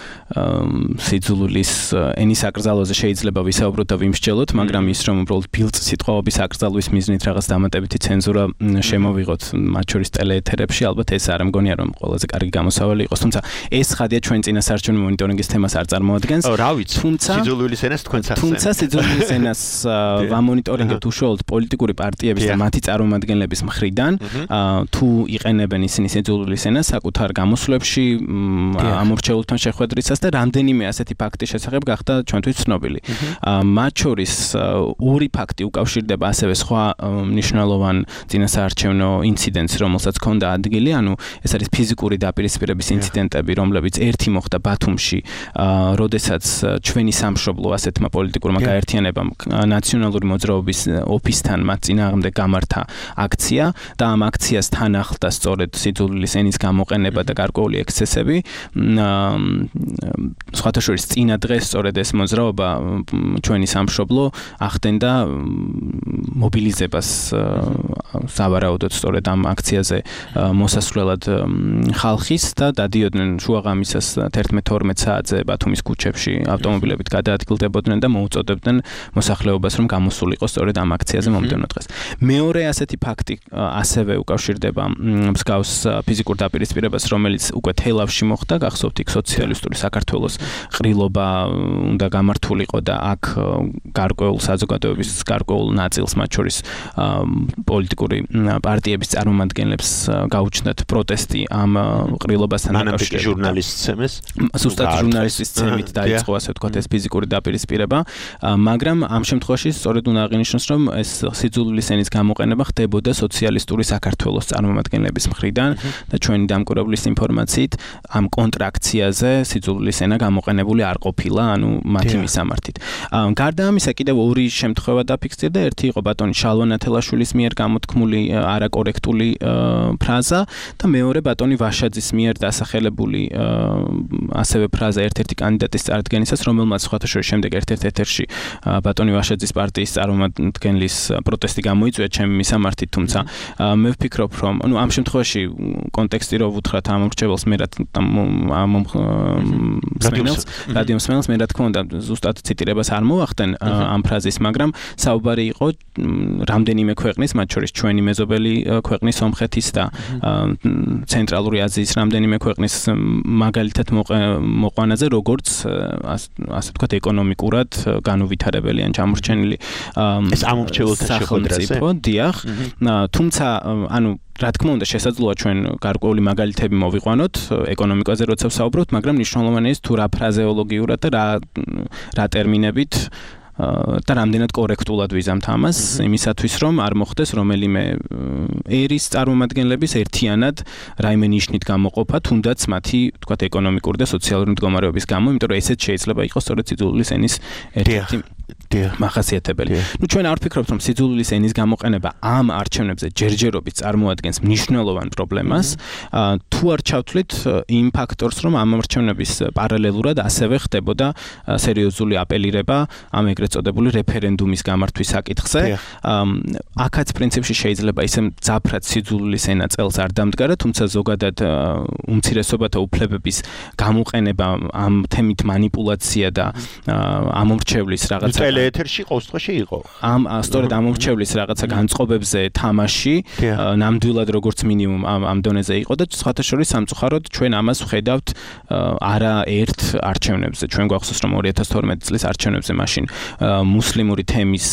[SPEAKER 8] სიძულვილის ენის აკრძალვაზე შეიძლება ვისაუბროთ და ვიმსჯელოთ, მაგრამ ის რომ უბრალოდ ბილწ სიტყვაობის აკრძალვის მიზნით რაღაც დამატებითი ცენზურა შემოვიღოთ მათ შორის ტელეეთერებში, ალბათ ეს არ მგონია რომ ყველაზე კარგი გამოსავალი იყოს, თუმცა ეს ცხადია ჩვენ წინა საარჩევნო მონიტორინგის თემას არ წარმოადგენს.
[SPEAKER 2] რა ვიცი, თუმცა სიძულვილის ენას თქვენც ახსენებთ.
[SPEAKER 8] თუმცა სიძულვილის ენას ვამონიტორინგებთ უშუალოდ პოლიტიკური პარტიების და მათი წარმომადგენლების მხრიდან, თუ იყენებენ ისინი სიძულვილის ენას საკუთარ გამოსვლებში ამორჩეულთან შეხვედრისას და რამდენიმე ასეთი ფაქტის შესახებ გახდა ჩვენთვის ცნობილი. მათ შორის ორი ფაქტი უკავშირდება ასევე სხვა მნიშვნელოვან წინასაარჩევნო ინციდენტს, რომელსაც ჰქონდა ადგილი, ანუ ეს არის ფიზიკური დაპირისპირების ინციდენტები, რომლებიც ერთი მოხდა ბათუმში, როდესაც ჩვენი სამშობლო ასეთმა პოლიტიკურმა გაერთიანებამ ნაციონალური მოძრაობის ოფისთან მათ წინააღმდეგ გამართა აქცია და ამ აქციასთან ახლდა სწორედ სიძულვილის ენის გამოყენება და გარკვეული ექსცესები. სხვათა შორის წინა დღეს სწორედ ეს მოძრაობა ჩვენი სამშობლო ახდენდა მობილიზებას სავარაუდოდ სწორედ ამ აქციაზე მოსასვლელად ხალხის და დადიოდნენ შუაღამისას თერთმეტ თორმეტ საათზე ბათუმის ქუჩებში ავტომობილებით გადაადგილდებოდნენ და მოუწოდებდნენ მოსახლეობას რომ გამოსულიყო სწორედ ამ აქციაზე მომდევნო დღეს. მეორე ასეთი ფაქტი ასევე უკავშირდება მსგავს ფიზიკურ დაპირისპირებას, რომელიც უკვე თელავში მოხდა, გახსოვთ იქ სოციალისტური საქართველოს ყრილობა უნდა გამართულიყო და აქ გარკვეულ საზოგადოების გარკვეულ ნაწილს, მათ შორის პოლიტიკური პარტიების წარმომადგენლებს გაუჩნდათ პროტესტი ამ ყრილობასთან
[SPEAKER 2] დაკავშირებით. ჟურნალისტს ემეს?
[SPEAKER 8] ზუსტად ჟურნალისტის ცემით დაიწყო ასე ვთქვათ ეს ფიზიკური დაპირისპირება, მაგრამ ამ შემთხვევაში სწორედ უნდა აღინიშნოს, რომ ეს სიძულვილის ენის გამოყენება ხდებოდა სოციალისტური საქართველოს წარმომადგენლების მხრიდან და ჩვენი დამკვირვებლის ინფორმაციით ამ კონტრაქციაზე სიძულვილის ენა გამოყენებული არ ყოფილა, ანუ მათი მისამართით. გარდა ამისა, კიდევ ორი შემთხვევა დაფიქსირდა, ერთი იყო ბატონი შალვა ნათელაშვილის მიერ გამოთქმული არაკორექტული ფრაზა და მეორე ბატონი ვაშაძის მიერ დასახელებული ასევე ფრაზა ერთ-ერთი კანდიდატის წარდგენისას, რომელმაც სხვათა შორის შემდეგ ერთ-ერთ ეთერში ბატონი ვაშაძის პარტიის წარმომადგენლის პროტესტი გამოიწვია ჩემი მისამართით, თუმცა მე ვფიქრობ, რომ ნუ ამ შემთხვევაში კონტექსტი რო ვუთხრათ ამ მრჩეველს მე რა მსმენელს, რადიო მსმენელს მე რა თქმა უნდა ზუსტად ციტირებას არ მოვახდენ ამ ფრაზის, მაგრამ საუბარი იყო რამდენიმე ქვეყნის, მათ შორის ჩვენი მეზობელი ქვეყნის სომხეთის და ცენტრალური აზიის რამდენიმე ქვეყნის მაგალითად მოყვანაზე, როგორც ასე ვთქვათ ეკონომიკურად განუვითარებელი ან ჩამორჩენილი
[SPEAKER 2] ეს ამორჩეველთა შეხვედრაზე.
[SPEAKER 8] დიახ, თუმცა ანუ რა თქმა უნდა შესაძლოა ჩვენ გარკვეული მაგალითები მოვიყვანოთ ეკონომიკაზე როცა ვსაუბრობთ, მაგრამ მნიშვნელოვანია ის თუ რა ფრაზეოლოგიურად და რა რა ტერმინებით და რამდენად კორექტულად ვიზამთ ამას, იმისათვის რომ არ მოხდეს რომელიმე ერის წარმომადგენლების ერთიანად რაიმე ნიშნით გამოყოფა, თუნდაც მათი თქვათ ეკონომიკური და სოციალური მდგომარეობის გამო, იმიტომ რომ ესეც შეიძლება იყოს სწორედ სიძულვილის ენის ერთ-ერთი მახასიათებელი. ნუ ჩვენ არ ვფიქრობთ, რომ სიძულვილის ენის გამოყენება ამ არჩევნებზე ჯერჯერობით წარმოადგენს მნიშვნელოვან პრობლემას, თუ არ ჩავთვლით იმ ფაქტორს, რომ ამ არჩევნების პარალელურად ასევე ხდებოდა სერიოზული აპელირება ამ ეგრეთ წოდებული რეფერენდუმის გამართვის საკითხზე. აქაც პრინციპში შეიძლება ისე მძაფრად სიძულვილის ენა წელს არ დამდგარა, თუმცა ზოგადად უმცირესობათა უფლებების გამოყენება, ამ თემით манипуляция და ამორჩევლის რაღაცა
[SPEAKER 2] ტელეეთერში ყოველდღე იყო.
[SPEAKER 8] ამ სწორედ ამორჩევლის რაღაცა განწყობებზე თამაში ნამდვილად როგორც მინიმუმ ამ ამ დონეზე იყო და სხვათა შორის სამწუხაროდ ჩვენ ამას ვხედავთ არა ერთ არჩევნებზე. ჩვენ გვახსოვს რომ ორი ათას თორმეტი წლის არჩევნებზე მაშინ მუსლიმური თემის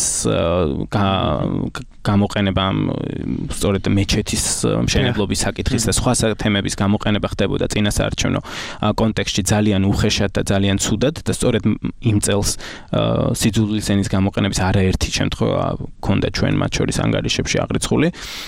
[SPEAKER 8] გამოყენება სწორედ მეჩეთის მშენებლობის საკითხის და სხვა თემების გამოყენება ხდებოდა წინა საარჩევნო კონტექსტში ძალიან უხეშად და ძალიან ცუდად და სწორედ იმ წელს სიძულვილის ენის გამოყენების არაერთი შემთხვევა ჰქონდა ჩვენ მათ შორის ანგარიშებში აღრიცხული.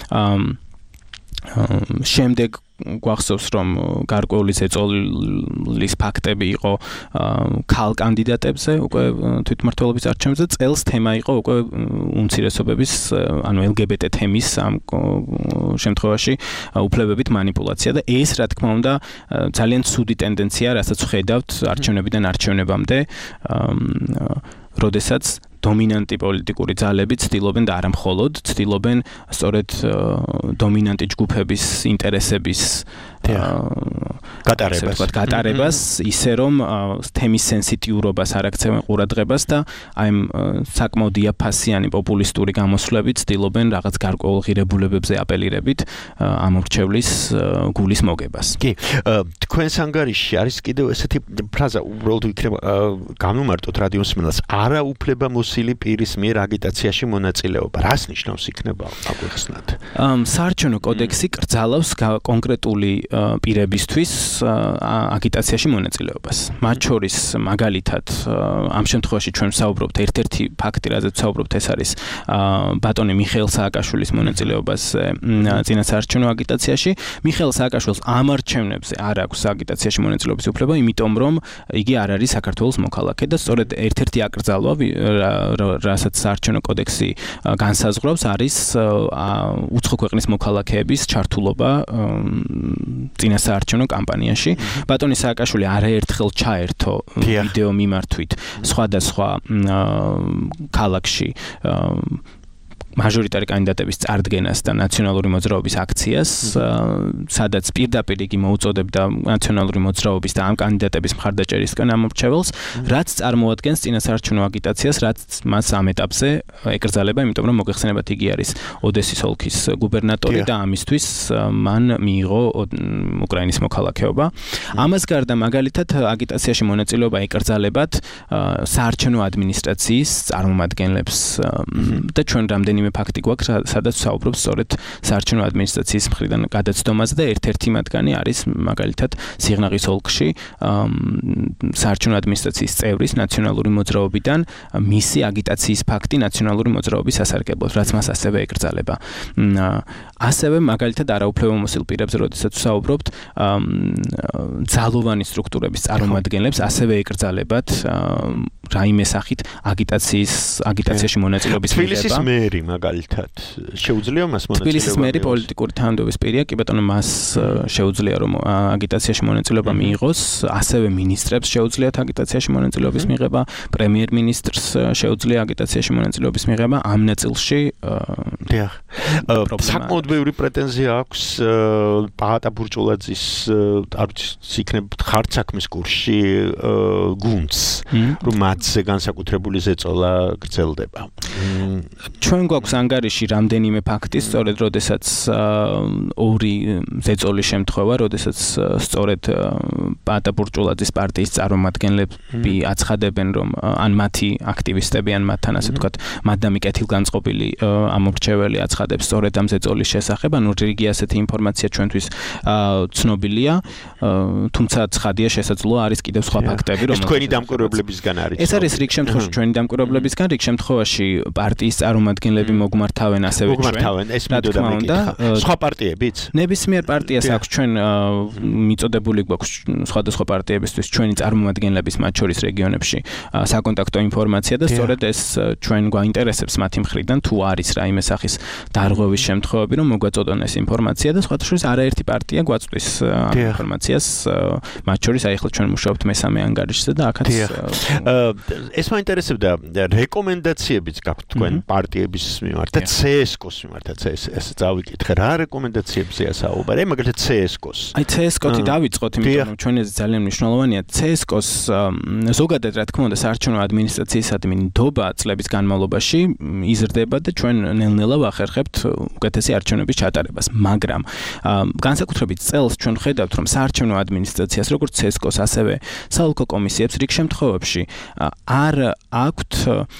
[SPEAKER 8] შემდეგ გვახსოვს რომ გარკვეული ზეწოლის ფაქტები იყო ქალ კანდიდატებზე უკვე თვითმმართველობის არჩევნებზე, წელს თემა იყო უკვე უმცირესობების ანუ ელ გი ბი ტი თემის ამ შემთხვევაში უფლებებით манипуляция და ეს რა თქმა უნდა ძალიან ცუდი ტენდენცია, რასაც ვხედავთ არჩევნებიდან არჩევნებამდე, როდესაც დომინანტი პოლიტიკური ძალები ცდილობენ და არა მხოლოდ ცდილობენ სწორედ დომინანტი ჯგუფების ინტერესების
[SPEAKER 2] გატარებას
[SPEAKER 8] გატარებას ისე რომ თემის სენსიტიურობას არ აქცევენ ყურადღებას და აი საკმაოდ დიაფასიანი პოპულისტური გამოსვლებით ცდილობენ რაღაც გარკვეულ ღირებულებებზე აპელირებით ამორჩევლის გულის მოგებას.
[SPEAKER 2] კი, თქვენს ანგარიშში არის კიდევ ესეთი ფრაზა, უბრალოდ იქნება გამომარტოთ რადიო მსმენელს, არაუფლება მოსილი პირის მიერ აგიტაციაში მონაწილეობა. რას ნიშნავს იქნება აგვიხსნათ?
[SPEAKER 8] საარჩევნო კოდექსი კრძალავს კონკრეტული პირებისთვის აგიტაციაში მონაწილეობას. მათ შორის მაგალითად ამ შემთხვევაში ჩვენ ვსაუბრობთ ერთ-ერთი ფაქტი, რაზეც ვსაუბრობთ, ეს არის ბატონი მიხეილ სააკაშვილის მონაწილეობას წინასაარჩევნო აგიტაციაში. მიხეილ სააკაშვილს ამ არჩევნებზე არ აქვს აგიტაციაში მონაწილეობის უფლება, იმიტომ რომ იგი არ არის საქართველოს მოქალაქე და სწორედ ერთ-ერთი აკრძალვა, რასაც საარჩევნო კოდექსი განსაზღვრავს, არის უცხო ქვეყნის მოქალაქეების ჩართულობა წინასაარჩევნო კამპანიაში. ბატონი სააკაშვილი არაერთხელ ჩაერთო ვიდეო მიმართვით სხვადასხვა ქალაქში მაჟორიტარი კანდიდატების წარდგენას და ნაციონალური მოძრაობის აქციას, სადაც პირდაპირ იგი მოუწოდებდა ნაციონალური მოძრაობის და ამ კანდიდატების მხარდაჭერისგან ამორჩეველს, რაც წარმოადგენს წინასაარჩევნო აგიტაციას, რაც მას ამ ეტაპზე ეკრძალება, იმიტომ რომ მოგეხსენებათ, იგი არის ოდესის ოლქის გუბერნატორი და ამისთვის მან მიიღო უკრაინის მოქალაქეობა. ამას გარდა მაგალითად აგიტაციაში მონაწილეობა ეკრძალებათ საარჩევნო ადმინისტრაციის წარმომადგენლებს და ჩვენ რამდენი მე ფაქტი გვაქვს, სადაც ვსაუბრობთ სწორედ საარჩევნო ადმინისტრაციის მხრიდან გადაცდომაზე და ერთ-ერთი მათგანი არის მაგალითად სიღნაღის ოლქში საარჩევნო ადმინისტრაციის წევრის ნაციონალური მოძრაობიდან მისი აგიტაციის ფაქტი ნაციონალური მოძრაობის სასარგებლოდ, რაც მას ასევე ეკრძალება. ასევე მაგალითად არაუფლებამოსილ პირებზე, როდესაც ვსაუბრობთ, ძალოვანი სტრუქტურების წარმომადგენლებს ასევე ეკრძალებათ რაიმე სახით აგიტაციის აგიტაციაში მონაწილეობის მიღება.
[SPEAKER 2] მერი მაგალითად შეუძლია მას მონაწილეობა.
[SPEAKER 8] თბილისის მერი პოლიტიკური თანამდებობის პირია, კი ბატონო, მას შეუძლია რომ აგიტაციაში მონაწილეობა მიიღოს, ასევე მინისტრებს შეუძლიათ აგიტაციაში მონაწილეობის მიღება, პრემიერ-მინისტრს შეუძლია აგიტაციაში მონაწილეობის მიღება. ამ ნაწილში
[SPEAKER 2] დიახ. საკმაოდ ბევრი პრეტენზია აქვს პაატა ბურჭულაძის, არ ვიცი, იქნებ ხარცაქმის კურსში გუნდს, რომ მათზე განსაკუთრებული ზეწოლა გრძელდება.
[SPEAKER 8] ჩვენ გვაქვს ანგარიში რამდენიმე ფაქტი, სწორედ როდესაც ორი ზეწოლის შემთხვევა, როდესაც სწორედ პაატა ბურჭულაძის პარტიის წარმომადგენლები აცხადებენ, რომ ან მათი აქტივისტები, ან მათთან ასე ვთქვათ, მადამი კეთილგანწყობილი ამორჩეველი აცხადებს სწორედ ამ ზეწოლის შესახებ, ანუ რიგი ასეთი ინფორმაცია ჩვენთვის ცნობილია, თუმცა ცხადია შესაძლოა არის კიდევ სხვა ფაქტები,
[SPEAKER 2] რომელიც თქვენი დამკვირვებლებისგან არის.
[SPEAKER 8] ეს არის რიგ შემთხვევაში ჩვენი დამკვირვებლებისგან, რიგ შემთხვევაში პარტიის წარმომადგენლები მოგმართავენ ასევე ჩვენ.
[SPEAKER 2] მოგმართავენ, ეს მინდოდა მეკითხა. სხვა პარტიებიც?
[SPEAKER 8] ნებისმიერ პარტიას აქვს ჩვენ მიწოდებული გვაქვს სხვადასხვა პარტიებისთვის ჩვენი წარმომადგენლების მათ შორის რეგიონებში საკონტაქტო ინფორმაცია და სწორედ ეს ჩვენ გვაინტერესებს მათი მხრიდან, თუ არის რაიმე სახის დარღვევის შემთხვევები, რომ მოგვაწოდონ ეს ინფორმაცია და სხვათა შორის არაერთი პარტია გვაწვდის ამ ინფორმაციას, მათ შორის აი ახლა ჩვენ მუშაობთ მესამე ანგარიშზე და აქაც
[SPEAKER 2] ეს მაინტერესებდა რეკომენდაციებიც გაქვთ თქვენ პარტიების მიმართ და ცსკ-ს მიმართაც ეს ეს წავიკითხე, რა რეკომენდაციებზეა საუბარი, მაგალითად ცსკ-ს.
[SPEAKER 8] აი ცსკ-ი დავიწყოთ, იმიტომ რომ ჩვენ ეს ძალიან მნიშვნელოვანია. ცსკ-ს ზოგადად რა თქმა უნდა საარჩევნო ადმინისტრაციისადმი ნდობა წლების განმავლობაში იზრდება და ჩვენ ნელ-ნელა ვახერხებთ უკეთესი არჩევნების ჩატარებას, მაგრამ განსაკუთრებით წელს ჩვენ ხედავთ, რომ საარჩევნო ადმინისტრაციას, როგორც ცსკ-ს, ასევე საოლქო კომისიებს რიგ შემთხვევებში არ აქვთ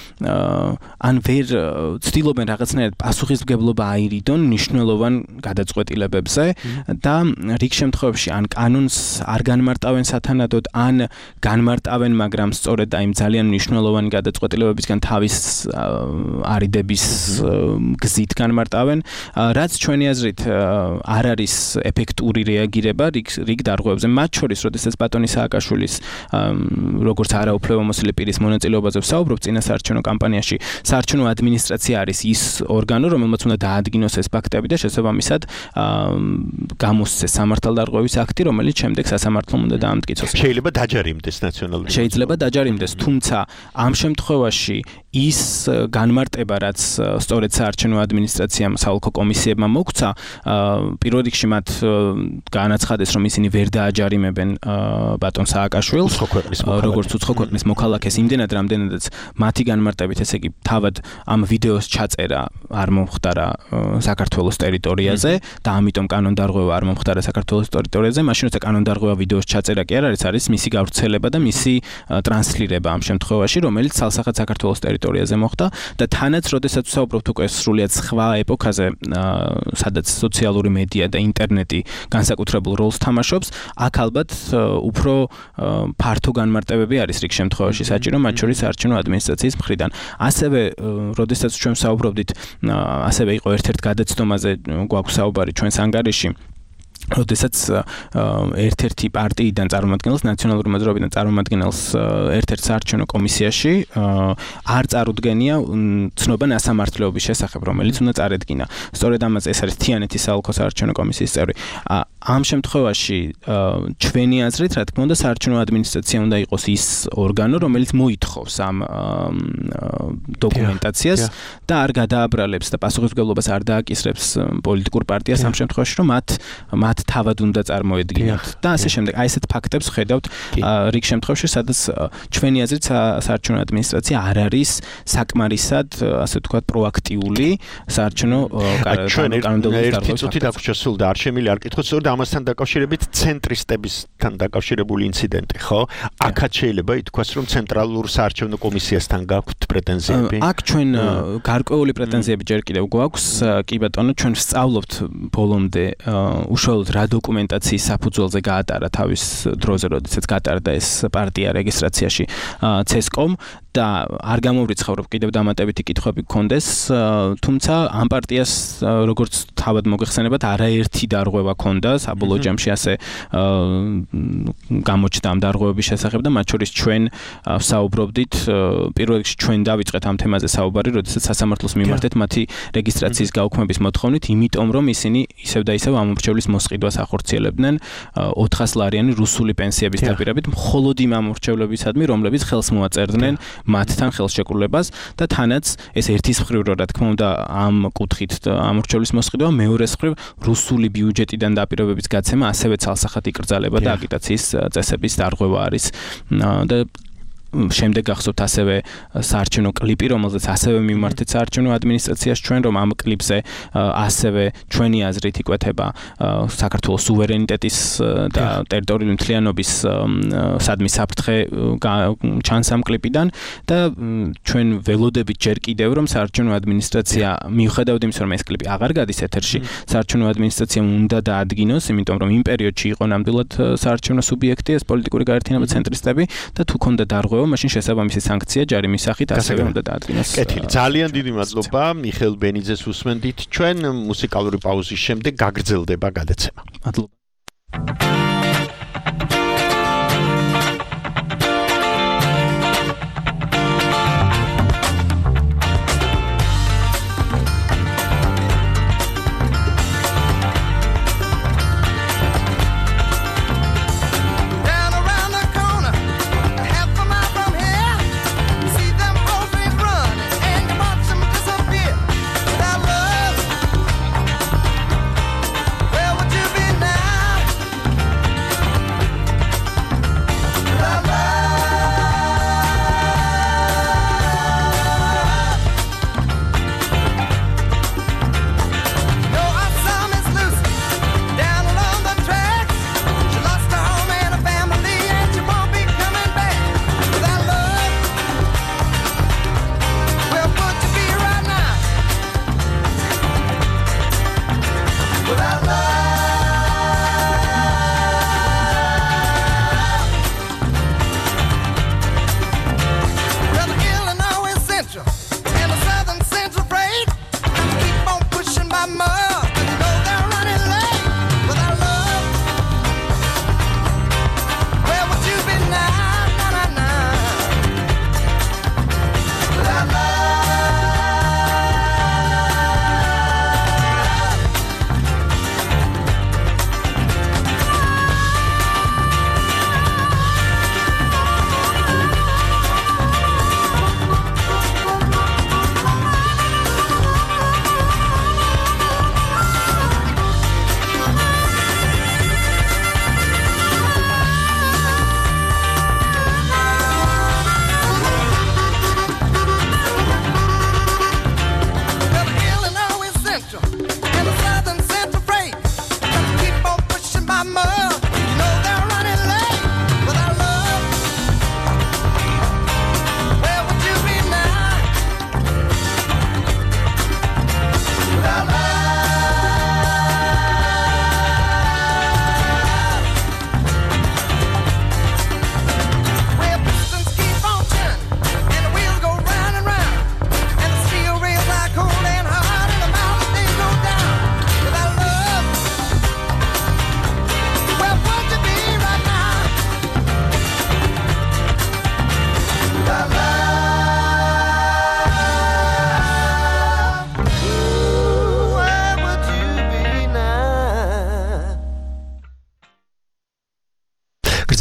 [SPEAKER 8] ან ვერ ცდილობენ რაღაცნაირად პასუხისმგებლობა აირიდონ მნიშვნელოვან გადაწყვეტილებებზე და რიგ შემთხვევებში ან კანონს არ განმარტავენ სათანადოდ, ან განმარტავენ, მაგრამ სწორედ აი ძალიან მნიშვნელოვანი გადაწყვეტილებებისგან თავის არიდების გზით განმარტავენ, რაც ჩვენი აზრით არ არის ეფექტური რეაგირება რიგ დარღვევებზე. მათ შორის, როდესაც ბატონი სააკაშვილის როგორც არაუფლებამოსილი პირის მონაწილეობაზე ვსაუბრობ წინასაარჩევნო კამპანიაში, საარჩევნო ადმინისტრაცია არის ის ორგანო, რომელმაც უნდა დაადგინოს ეს ფაქტები და შესაბამისად გამოსცეს სამართალდარღვევის აქტი, რომელიც შემდეგ სასამართლომ უნდა დაამტკიცოს.
[SPEAKER 2] შეიძლება დაჯარიმდეს ნაციონალური
[SPEAKER 8] შეიძლება დაჯარიმდეს, თუმცა ამ შემთხვევაში ის განმარტება, რაც სწორედ საარჩევნო ადმინისტრაციამ საოლქო კომისიებმა მოგცა, პირველ რიგში მათ განაცხადეს, რომ ისინი ვერ დააჯარიმებენ ბატონ სააკაშვილს, როგორც უცხო ქვეყნის მოქალაქეს, იმდენად რამდენადაც მათი განმარტებით, ესე იგი, თავად ამ ვიდეოს ჩაწერა არ მომხდარა საქართველოს ტერიტორიაზე და ამიტომ კანონდარღვევა არ მომხდარა საქართველოს ტერიტორიაზე, მაშინ როცა კანონდარღვევა ვიდეოს ჩაწერა კი არ არის, არის მისი გავრცელება და მისი ტრანსლირება ამ შემთხვევაში, რომელიც ცალსახად საქართველოს ტერიტორიაზე მოხდა და თანაც როდესაც ვსაუბრობთ უკვე სრულიად სხვა ეპოქაზე, სადაც სოციალური მედია და ინტერნეტი განსაკუთრებულ როლს თამაშობს, აქ ალბათ უფრო ფართო განმარტებები არის რიგ შემთხვევაში საჭირო, მათ შორის საარჩევნო ადმინისტრაციის მხრიდან. ასევე როდესაც ჩვენ ვსაუბრობდით, ასევე იყო ერთ-ერთ გადაცდომაზე გვაქვს საუბარი ჩვენს ანგარიში, როდესაც ერთ-ერთი პარტიიდან წარმომადგენელს, ნაციონალური მოძრაობიდან წარმომადგენელს ერთ-ერთ საარჩევნო კომისიაში არ წარუდგენია ცნობა ნასამართლეობის შესახებ, რომელიც უნდა წარედგინა. სწორედ ამაზე ეს არის თიანეთის საოლქო საარჩევნო კომისიის წევრი. ამ შემთხვევაში ჩვენი აზრით, რა თქმა უნდა, საარჩევნო ადმინისტრაცია უნდა იყოს ის ორგანო, რომელიც მოითხოვს ამ დოკუმენტაციას და არ გადააბრალებს და პასუხისმგებლობას არ დააკისრებს პოლიტიკურ პარტიას ამ შემთხვევაში, რომ მათ მათ თავად უნდა წარმოედგინათ და ასე შემდეგ. აი ესეთ ფაქტებს ხედავთ რიგ შემთხვევაში, სადაც ჩვენი აზრით საარჩევნო ადმინისტრაცია არ არის საკმარისად, ასე ვთქვათ, პროაქტიული საარჩევნო კანონმდებლობის
[SPEAKER 2] ერთი წუთი დაგვრჩა სულ და არ შემილი არ კითხოთ, სწორედ ამასთან დაკავშირებით ცენტრისტებისთან დაკავშირებული ინციდენტი, ხო? აქაც შეიძლება ითქვას, რომ ცენტრალურ საარჩევნო კომისიასთან გაქვთ პრეტენზიები?
[SPEAKER 8] აქ ჩვენ გარკვეული პრეტენზიები ჯერ კიდევ გვაქვს, კი ბატონო, ჩვენ ვსწავლობთ ბოლომდე უშუალოდ რა დოკუმენტაციის საფუძველზე გაატარა თავის დროზე, როდესაც გაატარდა ეს პარტია რეგისტრაციაში ცესკომ და არ გამოვრიცხავ, რომ კიდევ დამატებითი კითხვები გქონდეს, თუმცა ამ პარტიას როგორც თავად მოგეხსენებათ, არაერთი დარღვევა ჰქონდა საბოლოო ჯამში, ასე გამოჩნდა ამ დარღვევების შესახებ და მათ შორის ჩვენ ვსაუბრობდით, პირველ რიგში ჩვენ დავიწყეთ ამ თემაზე საუბარი, როდესაც სასამართლოს მიმართეთ მათი რეგისტრაციის გაუქმების მოთხოვნით, იმიტომ რომ ისინი ისევ და ისევ ამორჩევლის მოსყიდვას ახორციელებდნენ ოთხას ლარიანი რუსული პენსიების დაპირებით, მხოლოდ იმ ამორჩევლებისადმი, რომლებიც ხელს მოაწერდნენ მათთან ხელშეკრულებას და თანაც ეს ერთის მხრივ, რა თქმა უნდა, ამ კუთხით ამორჩევლის მოსყიდვა, მეორეს მხრივ რუსული ბიუჯეტიდან დაპირებების გაცემა ასევე ცალსახად იკრძალება და აგიტაციის წესების დარღვევა არის და შემდეგ გახსოვთ ასევე საარჩევნო კლიპი, რომელზეც ასევე მიმართეთ საარჩევნო ადმინისტრაციას ჩვენ, რომ ამ კლიპზე ასევე ჩვენი აზრით იკვეთება საქართველოს სუვერენიტეტის და ტერიტორიული მთლიანობის სადმი საფრთხე ჩანს ამ კლიპიდან და ჩვენ ველოდებით ჯერ კიდევ, რომ საარჩევნო ადმინისტრაცია მიუხედავად იმისა, რომ ეს კლიპი აღარ გადის ეთერში, საარჩევნო ადმინისტრაციამ უნდა დაადგინოს, იმიტომ რომ იმ პერიოდში იყო ნამდვილად საარჩევნო სუბიექტი, ეს პოლიტიკური გაერთიანება ცენტრისტები და თუ ქონდა დარღვევა, მაშინ შესაბამისი სანქცია ჯარიმის სახით ასევე უნდა დაადგინოს.
[SPEAKER 2] კეთილი, ძალიან დიდი მადლობა მიხეილ ბენიძეს უსმენდით. ჩვენ მუსიკალური პაუზის შემდეგ გაგრძელდება გადაცემა.
[SPEAKER 8] მადლობა.
[SPEAKER 7] Where would you be now?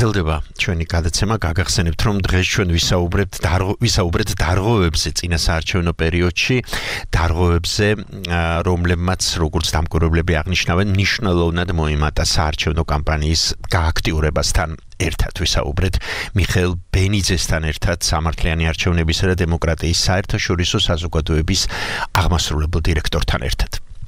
[SPEAKER 2] გრძელდება ჩვენი გადაცემა, გაგახსენებთ, რომ დღეს ჩვენ ვისაუბრებთ ვისაუბრეთ დარღვევებზე წინა საარჩევნო პერიოდში, დარღვევებზე, რომლებმაც როგორც დამკვირვებლები აღნიშნავენ, მნიშვნელოვნად მოიმატა საარჩევნო კამპანიის გააქტიურებასთან. ერთად ვისაუბრეთ მიხეილ ბენიძესთან ერთად, სამართლიანი არჩევნებისა და დემოკრატიის საერთაშორისო საზოგადოების აღმასრულებელ დირექტორთან ერთად.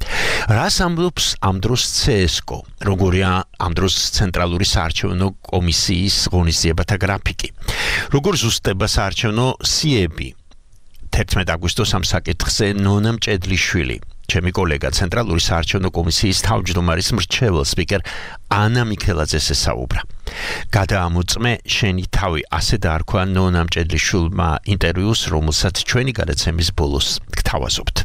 [SPEAKER 2] რას ამბობს ამ დროს ცე-ეს-კო, როგორია ამ დროს ცენტრალური საარჩევნო კომისიის ღონისძიებათა გრაფიკი, როგორ ზუსტდება საარჩევნო სიები. თერთმეტ აგვისტოს ამ საკითხზე ნონა მჭედლიშვილი, ჩემი კოლეგა ცენტრალური საარჩევნო კომისიის თავმჯდომარის მრჩეველ სპიკერ ანა მიქელაძეს ესაუბრა. გადაამოწმე შენი თავი, ასე დაარქვა ნონა მჭედლიშვილმა ინტერვიუს, რომელსაც ჩვენი გადაცემის ბოლოს გთავაზობთ.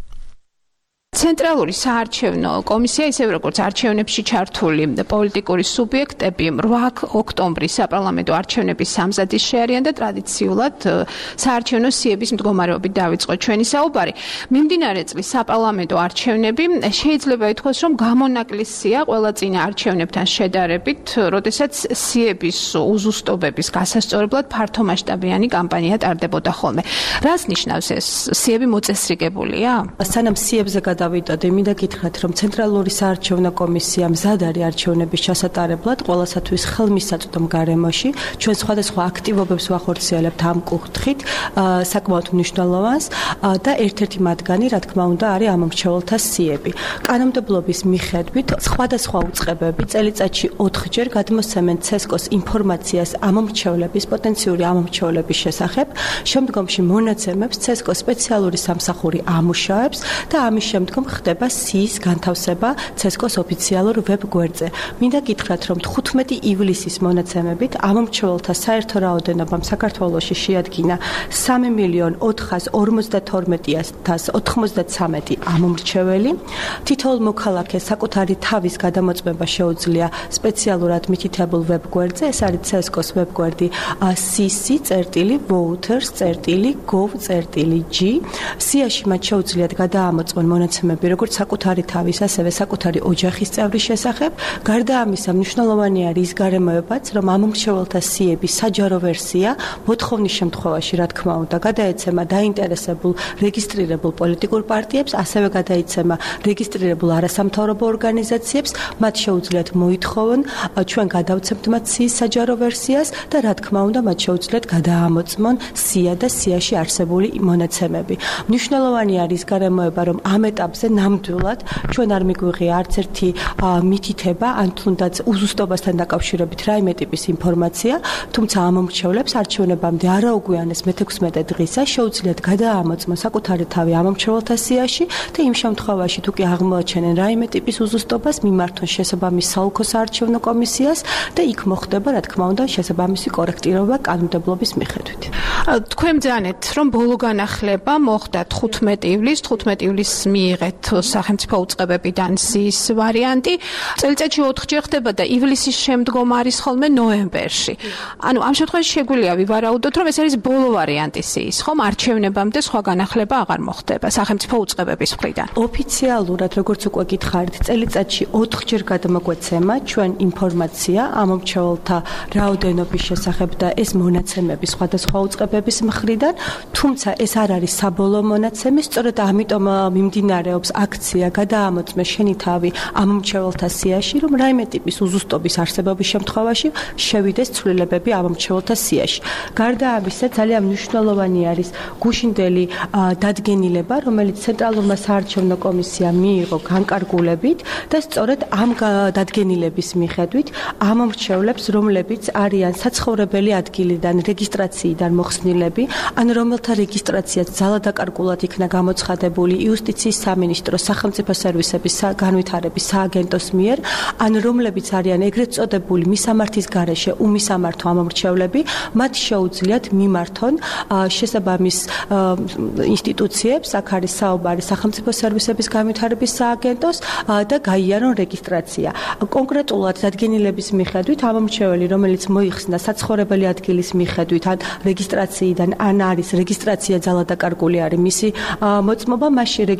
[SPEAKER 10] ცენტრალური საარჩევნო კომისია, ისევე როგორც არჩევნებში ჩართული პოლიტიკური სუბიექტები, რვა ოქტომბრის საპარლამენტო არჩევნების სამზადის შეარიან და ტრადიციულად საარჩევნო სიების მდგომარეობით დაიწყო ჩვენი საუბარი. მიმდინარე წლის საპარლამენტო არჩევნები შეიძლება ითქვას, რომ გამონაკლისია ყველა წინა არჩევნებთან შედარებით, როდესაც სიების უზუსტობების გასასწორებლად ფართომასშტაბიანი კამპანია ტარდებოდა ხოლმე. რას ნიშნავს ეს? სიები მოწესრიგებულია?
[SPEAKER 11] სანამ სიებზე დავიდოდე, მინდა გითხრათ, რომ ცენტრალური საარჩევნო კომისია მზად არის არჩევნების ჩასატარებლად ყველასათვის ხელმისაწვდომ გარემოში. ჩვენ სხვადასხვა აქტივობებს ვახორციელებთ ამ კუთხით, საკმაოდ მნიშვნელოვანს და ერთ-ერთი მათგანი, რა თქმა უნდა, არის ამომრჩეველთა სიები. კანონმდებლობის მიხედვით სხვადასხვა უწყებები წელიწადში ოთხჯერ გადმოსცემენ ცე-ეს-კოს ინფორმაციას ამომრჩევლების, პოტენციური ამომრჩევლების შესახებ. შემდგომში მონაცემებს ცე-ეს-კოს სპეციალური სამსახური ამუშავებს და ამის შემდგომ ხდება სიის განთავსება ცე-ეს-კოს ოფიციალურ ვებ-გვერდზე. მინდა გითხრათ, რომ თხუთმეტი ივლისის მონაცემებით ამომრჩეველთა საერთო რაოდენობამ საქართველოში შეადგინა სამი მილიონ ოთხას ორმოცდათორმეტი ათას ოთხმოცდაცამეტი ამომრჩეველი. თითოეულ მოქალაქეს საკუთარი თავის გადამოწმება შეუძლია სპეციალურად მითითებულ ვებ-გვერდზე. ეს არის ცე-ეს-კოს ვებ-გვერდი სისი წერტილი voters წერტილი gov წერტილი g. სიაში მათ შეუძლიათ გადაამოწმონ მონაცემები როგორც საკუთარი თავის, ასევე საკუთარი ოჯახის წევრის შესახებ. გარდა ამისა, მნიშვნელოვანი არის ის გარემოებაც, რომ ამომრჩეველთა სიების საჯარო ვერსია მოთხოვნის შემთხვევაში, რა თქმა უნდა, გადაეცემა დაინტერესებულ რეგისტრირებულ პოლიტიკურ პარტიებს, ასევე გადაეცემა რეგისტრირებულ არასამთავრობო ორგანიზაციებს. მათ შეუძლიათ მოითხოვონ, ჩვენ გადავცემთ მათ სიის საჯარო ვერსიას და რა თქმა უნდა, მათ შეუძლიათ გადაამოწმონ სია და სიაში არსებული მონაცემები. მნიშვნელოვანი არის გარემოება, რომ ამ ეტაპზე ნამდვილად ჩვენ არ მიგვიღია არც ერთი მითითება ან თუნდაც უზუსტობასთან დაკავშირებით რაიმე ტიპის ინფორმაცია, თუმცა ამომრჩევლებს არჩევნებამდე არაუგვიანეს მეთექვსმეტე დღისა შეუძლიათ გადაამოწმონ საკუთარი თავი ამომრჩეველთა სიაში და იმ შემთხვევაში თუ კი აღმოაჩენენ რაიმე ტიპის უზუსტობას, მიმართონ შესაბამის საოლქო საარჩევნო კომისიას და იქ მოხდება, რა თქმა უნდა, შესაბამისი კორექტირება კანონმდებლობის მიხედვით.
[SPEAKER 10] თქვენ ბრძანეთ, რომ ბოლო განახლება მოხდა თხუთმეტი ივლისს, თხუთმეტი ივლისს მიიღეთ სახელმწიფო უწყებებიდან სიის ვარიანტი. წელიწადში ოთხჯერ ხდება და ივლისის შემდგომ არის ხოლმე ნოემბერში. ანუ ამ შემთხვევაში შეგვიძლია ვივარაუდოთ, რომ ეს არის ბოლო ვარიანტი სიის, ხომ? არჩევნებამდე სხვა განახლება აღარ მოხდება სახელმწიფო უწყებების მხრიდან.
[SPEAKER 11] ოფიციალურად, როგორც უკვე გითხარით, წელიწადში ოთხჯერ გადმოგვეცემა ჩვენ ინფორმაცია ამომრჩეველთა რაოდენობის შესახებ და ეს მონაცემები სხვადასხვა უწყებების მხრიდან, თუმცა ეს არ არის საბოლოო მონაცემი, სწორედ ამიტომ მიმდინარეობს აქცია გადაამოწმე შენი თავი ამომრჩეველთა სიაში, რომ რაიმე ტიპის უზუსტობის არსებობის შემთხვევაში შევიდეს ცვლილებები ამომრჩეველთა სიაში. გარდა ამისა, ძალიან მნიშვნელოვანი არის გუშინდელი დადგენილება, რომელიც ცენტრალურმა საარჩევნო კომისიამ მიიღო განკარგულებით და სწორედ ამ დადგენილების მიხედვით ამომრჩევლებს, რომლებიც არიან საცხოვრებელი ადგილიდან, რეგისტრაციიდან მოხსნილები, ან რომელთა რეგისტრაციაც ძალადაკარგულად იქნა გამოცხადებული იუსტიციის სამინისტროს სახელმწიფო სერვისების განვითარების სააგენტოს მიერ, ან რომლებიც არიან ეგრეთ წოდებული მისამართის გარეშე უმისამართო ამომრჩევლები, მათ შეუძლიათ მიმართონ შესაბამის ინსტიტუციებს, აქ არის საუბარი სახელმწიფო სერვისების განვითარების სააგენტოს და გაიარონ რეგისტრაცია. კონკრეტულად დადგენილების მიხედვით ამომრჩეველი, რომელიც მოიხსნა საცხოვრებელი ადგილის მიხედვით ან რეგისტრაციიდან, ან არის რეგისტრაცია ძალადაკარგული არის მისი მოწმობა, მასში რეგისტრაცია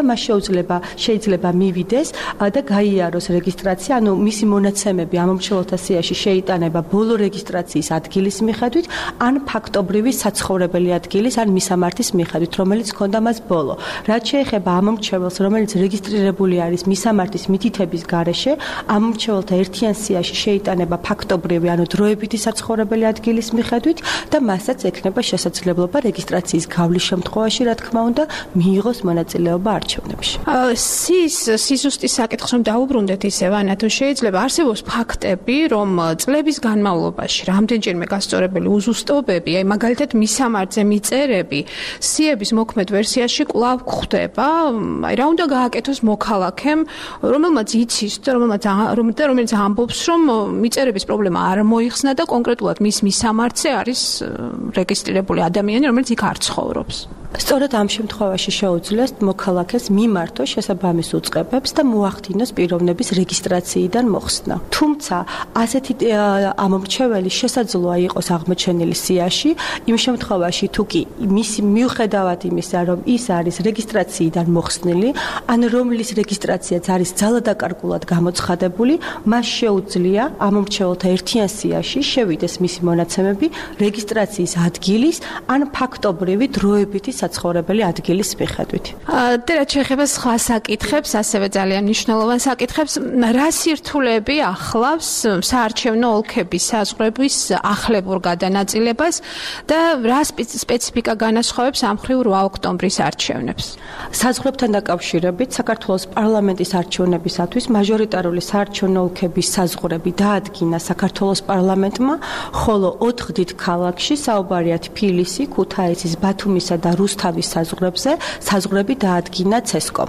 [SPEAKER 11] მას შეუძლება შეიძლება მივიდეს და გაიაროს რეგისტრაცია, ანუ მისი მონაცემები ამომრჩეველთა სიაში შეიტანება ბოლო რეგისტრაციის ადგილის მიხედვით, ან ფაქტობრივი საცხოვრებელი ადგილის, ან მისამართის მიხედვით, რომელიც ჰქონდა მას ბოლო. რაც შეეხება ამომრჩეველს, რომელიც რეგისტრირებული არის მისამართის მითითების გარეშე, ამომრჩეველთა ერთიან სიაში შეიტანება ფაქტობრივი, ანუ დროებითი საცხოვრებელი ადგილის მიხედვით და მასაც ექნება შესაძლებლობა რეგისტრაციის გავლის შემთხვევაში, რა თქმა უნდა, მიიღოს მონაწილეობა არჩევნებში.
[SPEAKER 10] სის სიზუსტის საკითხს რომ დაუბრუნდეთ ისევ, ანა, თუ შეიძლება არსებობს ფაქტები, რომ წლების განმავლობაში რამდენჯერმე გასწორებელი უზუსტობები, აი მაგალითად მისამართზე მიწერები, სიების მოქმედ ვერსიაში კვლავ გვხვდება, აი რა უნდა გააკეთოს მოქალაქემ, რომელმაც იცის და რომელმაც რომელიც ამბობს, რომ მიწერების პრობლემა არ მოიხსნა და კონკრეტულად მის მისამართზე არის რეგისტრირებული ადამიანი, რომელიც იქ არ ცხოვრობს.
[SPEAKER 11] სწორედ ამ შემთხვევაში შეუძლიათ მოქალაქეს მიმართოს შესაბამის უწყებებს და მოახდინოს პიროვნების რეგისტრაციიდან მოხსნა. თუმცა ასეთი ამომრჩეველი შესაძლოა იყოს აღმოჩენილი სიაში, იმ შემთხვევაში თუ კი მისი მიუხედავად იმისა, რომ ის არის რეგისტრაციიდან მოხსნილი, ან რომლის რეგისტრაციაც არის ძალადაკარგულად გამოცხადებული, მას შეუძლია ამომრჩეველთა ერთიან სიაში შევიდეს მისი მონაცემები რეგისტრაციის ადგილის ან ფაქტობრივი დროებითი საცხოვრებელი ადგილის მიხედვით.
[SPEAKER 10] და რაც შეეხება სხვა საკითხებს, ასევე ძალიან მნიშვნელოვან საკითხებს, რა სირთულეები ახლავს საარჩევნო ოლქების საზღვრების ახლებურ გადანაწილებას და რა სპეციფიკა განასხვავებს ამ მხრივ რვა ოქტომბრის არჩევნებს?
[SPEAKER 11] საზღვრებთან დაკავშირებით საქართველოს პარლამენტის არჩევნებისათვის მაჟორიტარული საარჩევნო ოლქების საზღვრები დაადგინა საქართველოს პარლამენტმა, ხოლო ოთხ დიდ ქალაქში, საუბარია თბილისი, ქუთაისის, ბათუმისა და რუსთავის საზღვრებზე, საზღვრები დაადგინა ცესკომ.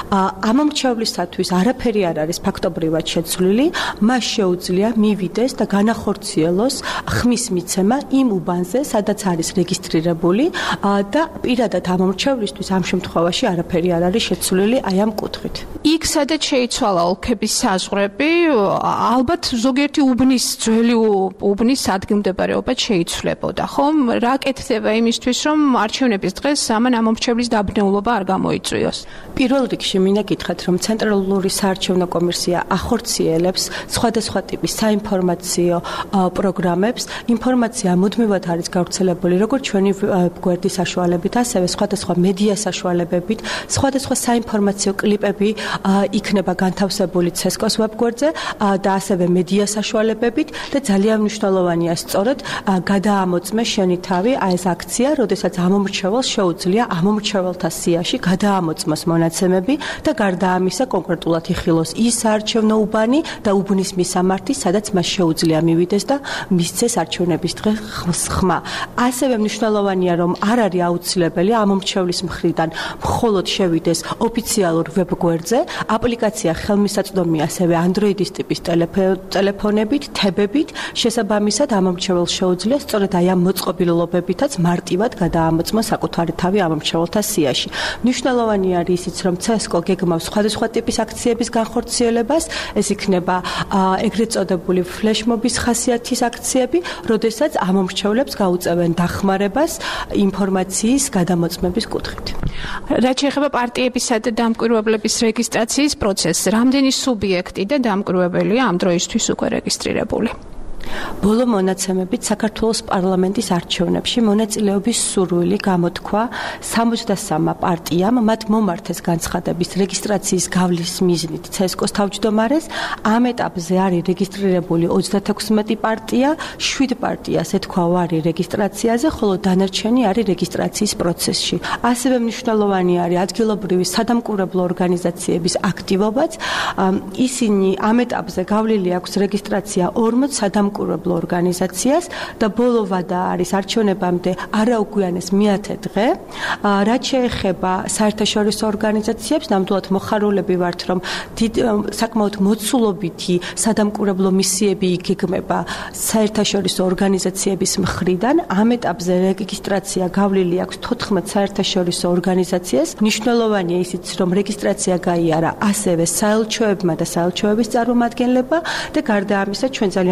[SPEAKER 11] ამომრჩევლისათვის არაფერი არ არის ფაქტობრივად შეცვლილი, მას შეუძლია მივიდეს და განახორციელოს ხმის მიცემა იმ უბანზე, სადაც არის რეგისტრირებული და პირადად ამომრჩევლისთვის ამ შემთხვევაში არაფერი არ არის შეცვლილი აი ამ კუთხით.
[SPEAKER 10] იქ სადაც შეიცვალა ოლქების საზღვრები, ალბათ ზოგიერთი უბნის ძველი უბნის ადგილმდებარეობა შეიცვლებოდა, ხომ? რა კეთდება იმისთვის, რომ არჩევნების დღეს ამან ამომრჩევლის დაბნეულობა არ გამოიწვიოს?
[SPEAKER 11] პირველ რიგში მინდა გითხრათ, რომ ცენტრალური საარჩევნო კომისია ახორციელებს სხვადასხვა ტიპის საინფორმაციო პროგრამებს. ინფორმაცია მუდმივად არის გავრცელებული როგორც ჩვენი გვერდის საშუალებით, ასევე სხვადასხვა მედია საშუალებებით, სხვადასხვა საინფორმაციო კლიპები იქნება განთავსებული ცესკოს ვებგვერდზე და ასევე მედია საშუალებებით და ძალიან მნიშვნელოვანია სწორედ გადაამოწმე შენი თავი აი ეს აქცია, როდესაც ამომრჩეველს შეუძლია ამომრჩეველთა სიაში გადაამოწმოს მონაცემები და გარდა ამისა კონკრეტულად იხილოს ის საარჩევნო უბანი და უბნის მისამართი, სადაც მას შეუძლია მივიდეს და მისცეს არჩევნების დღეს ხმა. ასევე მნიშვნელოვანია, რომ არ არის აუცილებელი ამომრჩევლის მხრიდან მხოლოდ შევიდეს ოფიციალურ ვებგვერდზე, აპლიკაცია ხელმისაწვდომია ასევე Android-ის ტიპის ტელეფონებით, თებებით, შესაბამისად ამომრჩეველს შეუძლია სწორედ აი ამ მოწყობილობებითაც მარტივად გადაამოწმოს საკუთარი თავი ამომრჩეველთა სიაში. მნიშვნელოვანი არის ისიც, რომ ცესკო გეგმავს სხვადასხვა ტიპის აქციების განხორციელებას, ეს იქნება ეგრეთ წოდებული ფლეშმობის ხასიათის აქციები, როდესაც ამომრჩევლებს გაუწევენ დახმარებას ინფორმაციის გადამოწმების კუთხით.
[SPEAKER 10] რაც შეეხება პარტიებისა და დამკვირვებლების რეგისტრაციის პროცესს, რამდენი სუბიექტი და დამკვირვებელია ამ დროისთვის უკვე რეგისტრირებული?
[SPEAKER 11] ბოლო მონაცემებით საქართველოს პარლამენტის არჩევნებში მონაწილეობის სურვილი გამოთქვა სამოცდასამ პარტიამ, მათ მომართეს განცხადების რეგისტრაციის გავლის მიზნით ცესკოს თავმჯდომარეს. ამ ეტაპზე არის რეგისტრირებული ოცდათექვსმეტი პარტია, შვიდ პარტიას ეთქვა ვარი რეგისტრაციაზე, ხოლო დანარჩენი არის რეგისტრაციის პროცესში. ასევე მნიშვნელოვანი არის ადგილობრივი სადამკვირვებლო ორგანიზაციების აქტივობაც. ისინი ამ ეტაპზე გავლილი აქვს რეგისტრაცია ორმოც სადამკვირვებლო ორგანიზაციას და ბოლო ვადა არის არჩევნებამდე არაუგვიანეს მეათე დღე. რაც შეეხება საერთაშორისო ორგანიზაციებს, ნამდვილად მოხარულები ვართ, რომ საკმაოდ მოცულობითი სადამკვირვებლო მისიები იგეგმება საერთაშორისო ორგანიზაციების მხრიდან. ამ ეტაპზე რეგისტრაცია გავლილი აქვს თოთხმეტ საერთაშორისო ორგანიზაციას. მნიშვნელოვანია ისიც, რომ რეგისტრაცია გაიარა ასევე საელჩოებმა და საელჩოების წარმომადგენლებმა და გარდა ამისა ჩვენ ძალიან მოხარულები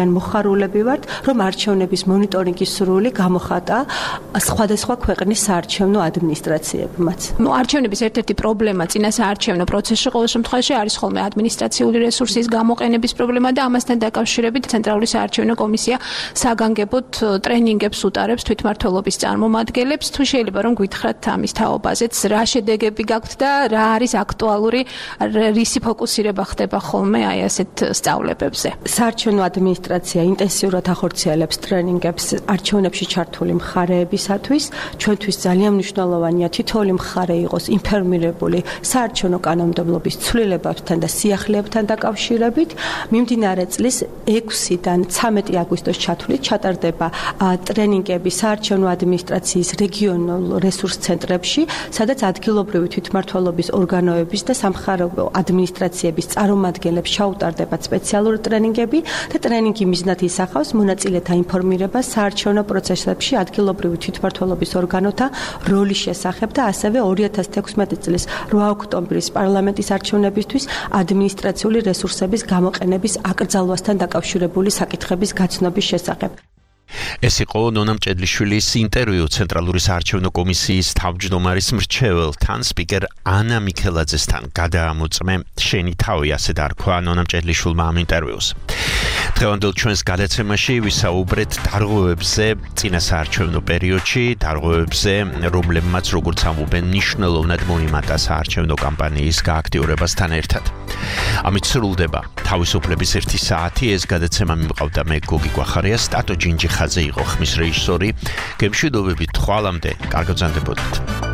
[SPEAKER 11] სიხარულები ვართ, რომ არჩევნების მონიტორინგის სრული გამოხატა სხვადასხვა ქვეყნის საარჩევნო ადმინისტრაციებმაც.
[SPEAKER 10] ნუ არჩევნების ერთ-ერთი პრობლემა წინა საარჩევნო პროცესში ყოველ შემთხვევაში არის ხოლმე ადმინისტრაციული რესურსის გამოყენების პრობლემა და ამასთან დაკავშირებით ცენტრალური საარჩევნო კომისია საგანგებოდ ტრენინგებს უტარებს თვითმმართველობის წარმომადგენლებს. თუ შეიძლება რომ გითხრათ ამის თაობაზეც რა შედეგები გაქვთ და რა არის აქტუალური რისი ფოკუსირება ხდება ხოლმე აი ასეთ სწავლებებზე.
[SPEAKER 11] საარჩევნო ადმინისტრაცია ინტენსიურად ახორციელებს ტრენინგებს არჩევნებში ჩართული მხარეებისათვის. ჩვენთვის ძალიან მნიშვნელოვანია თითოეული მხარე იყოს ინფორმირებული საარჩევნო კანონმდებლობის ცვლილებებთან და სიახლეებთან დაკავშირებით. მიმდინარე წლის ექვსიდან ცამეტი აგვისტოს ჩათვლით ჩატარდება ტრენინგები საარჩევნო ადმინისტრაციის რეგიონულ რესურს ცენტრებში, სადაც ადგილობრივი თვითმმართველობის ორგანოების და სამხარეო ადმინისტრაციების წარმომადგენლებს ჩაუტარდებათ სპეციალური ტრენინგები და ტრენინგი მიზნად ისახავს მონაწილეთა ინფორმირებას საარჩევნო პროცესებში ადგილობრივი თვითმმართველობის ორგანოთა როლის შესახებ და ასევე ორი ათას თექვსმეტი წლის რვა ოქტომბრის პარლამენტის არჩევნებისთვის ადმინისტრაციული რესურსების გამოყენების აკრძალვასთან დაკავშირებული საკითხების გაცნობის შესახებ.
[SPEAKER 2] ეს იყო ნონა მჭედლიშვილის ინტერვიუ ცენტრალური საარჩევნო კომისიის თავმჯდომარის მრჩეველთან სპიკერ ანა მიქელაძესთან. გადაამოწმე შენი თავი, ასე დარქვა ნონა მჭედლიშვილმა ამ ინტერვიუს. დღევანდელ ჩვენს გადაცემაში ვისაუბრეთ დარღვევებზე წინა საარჩევნო პერიოდში, დარღვევებზე, რომლებმაც როგორც ამბობენ მნიშვნელოვნად მოიმატა საარჩევნო კამპანიის გააქტიურებასთან ერთად. ამით სრულდება თავისუფლების ერთი საათი. ეს გადაცემა მიმყავდა მე გოგი გვახარია, სტატო ჯინჯიხაძე იყო ხმის რეჟისორი. გემშვიდობებით, ხვალამდე, კარგად გრძანდებოდეთ.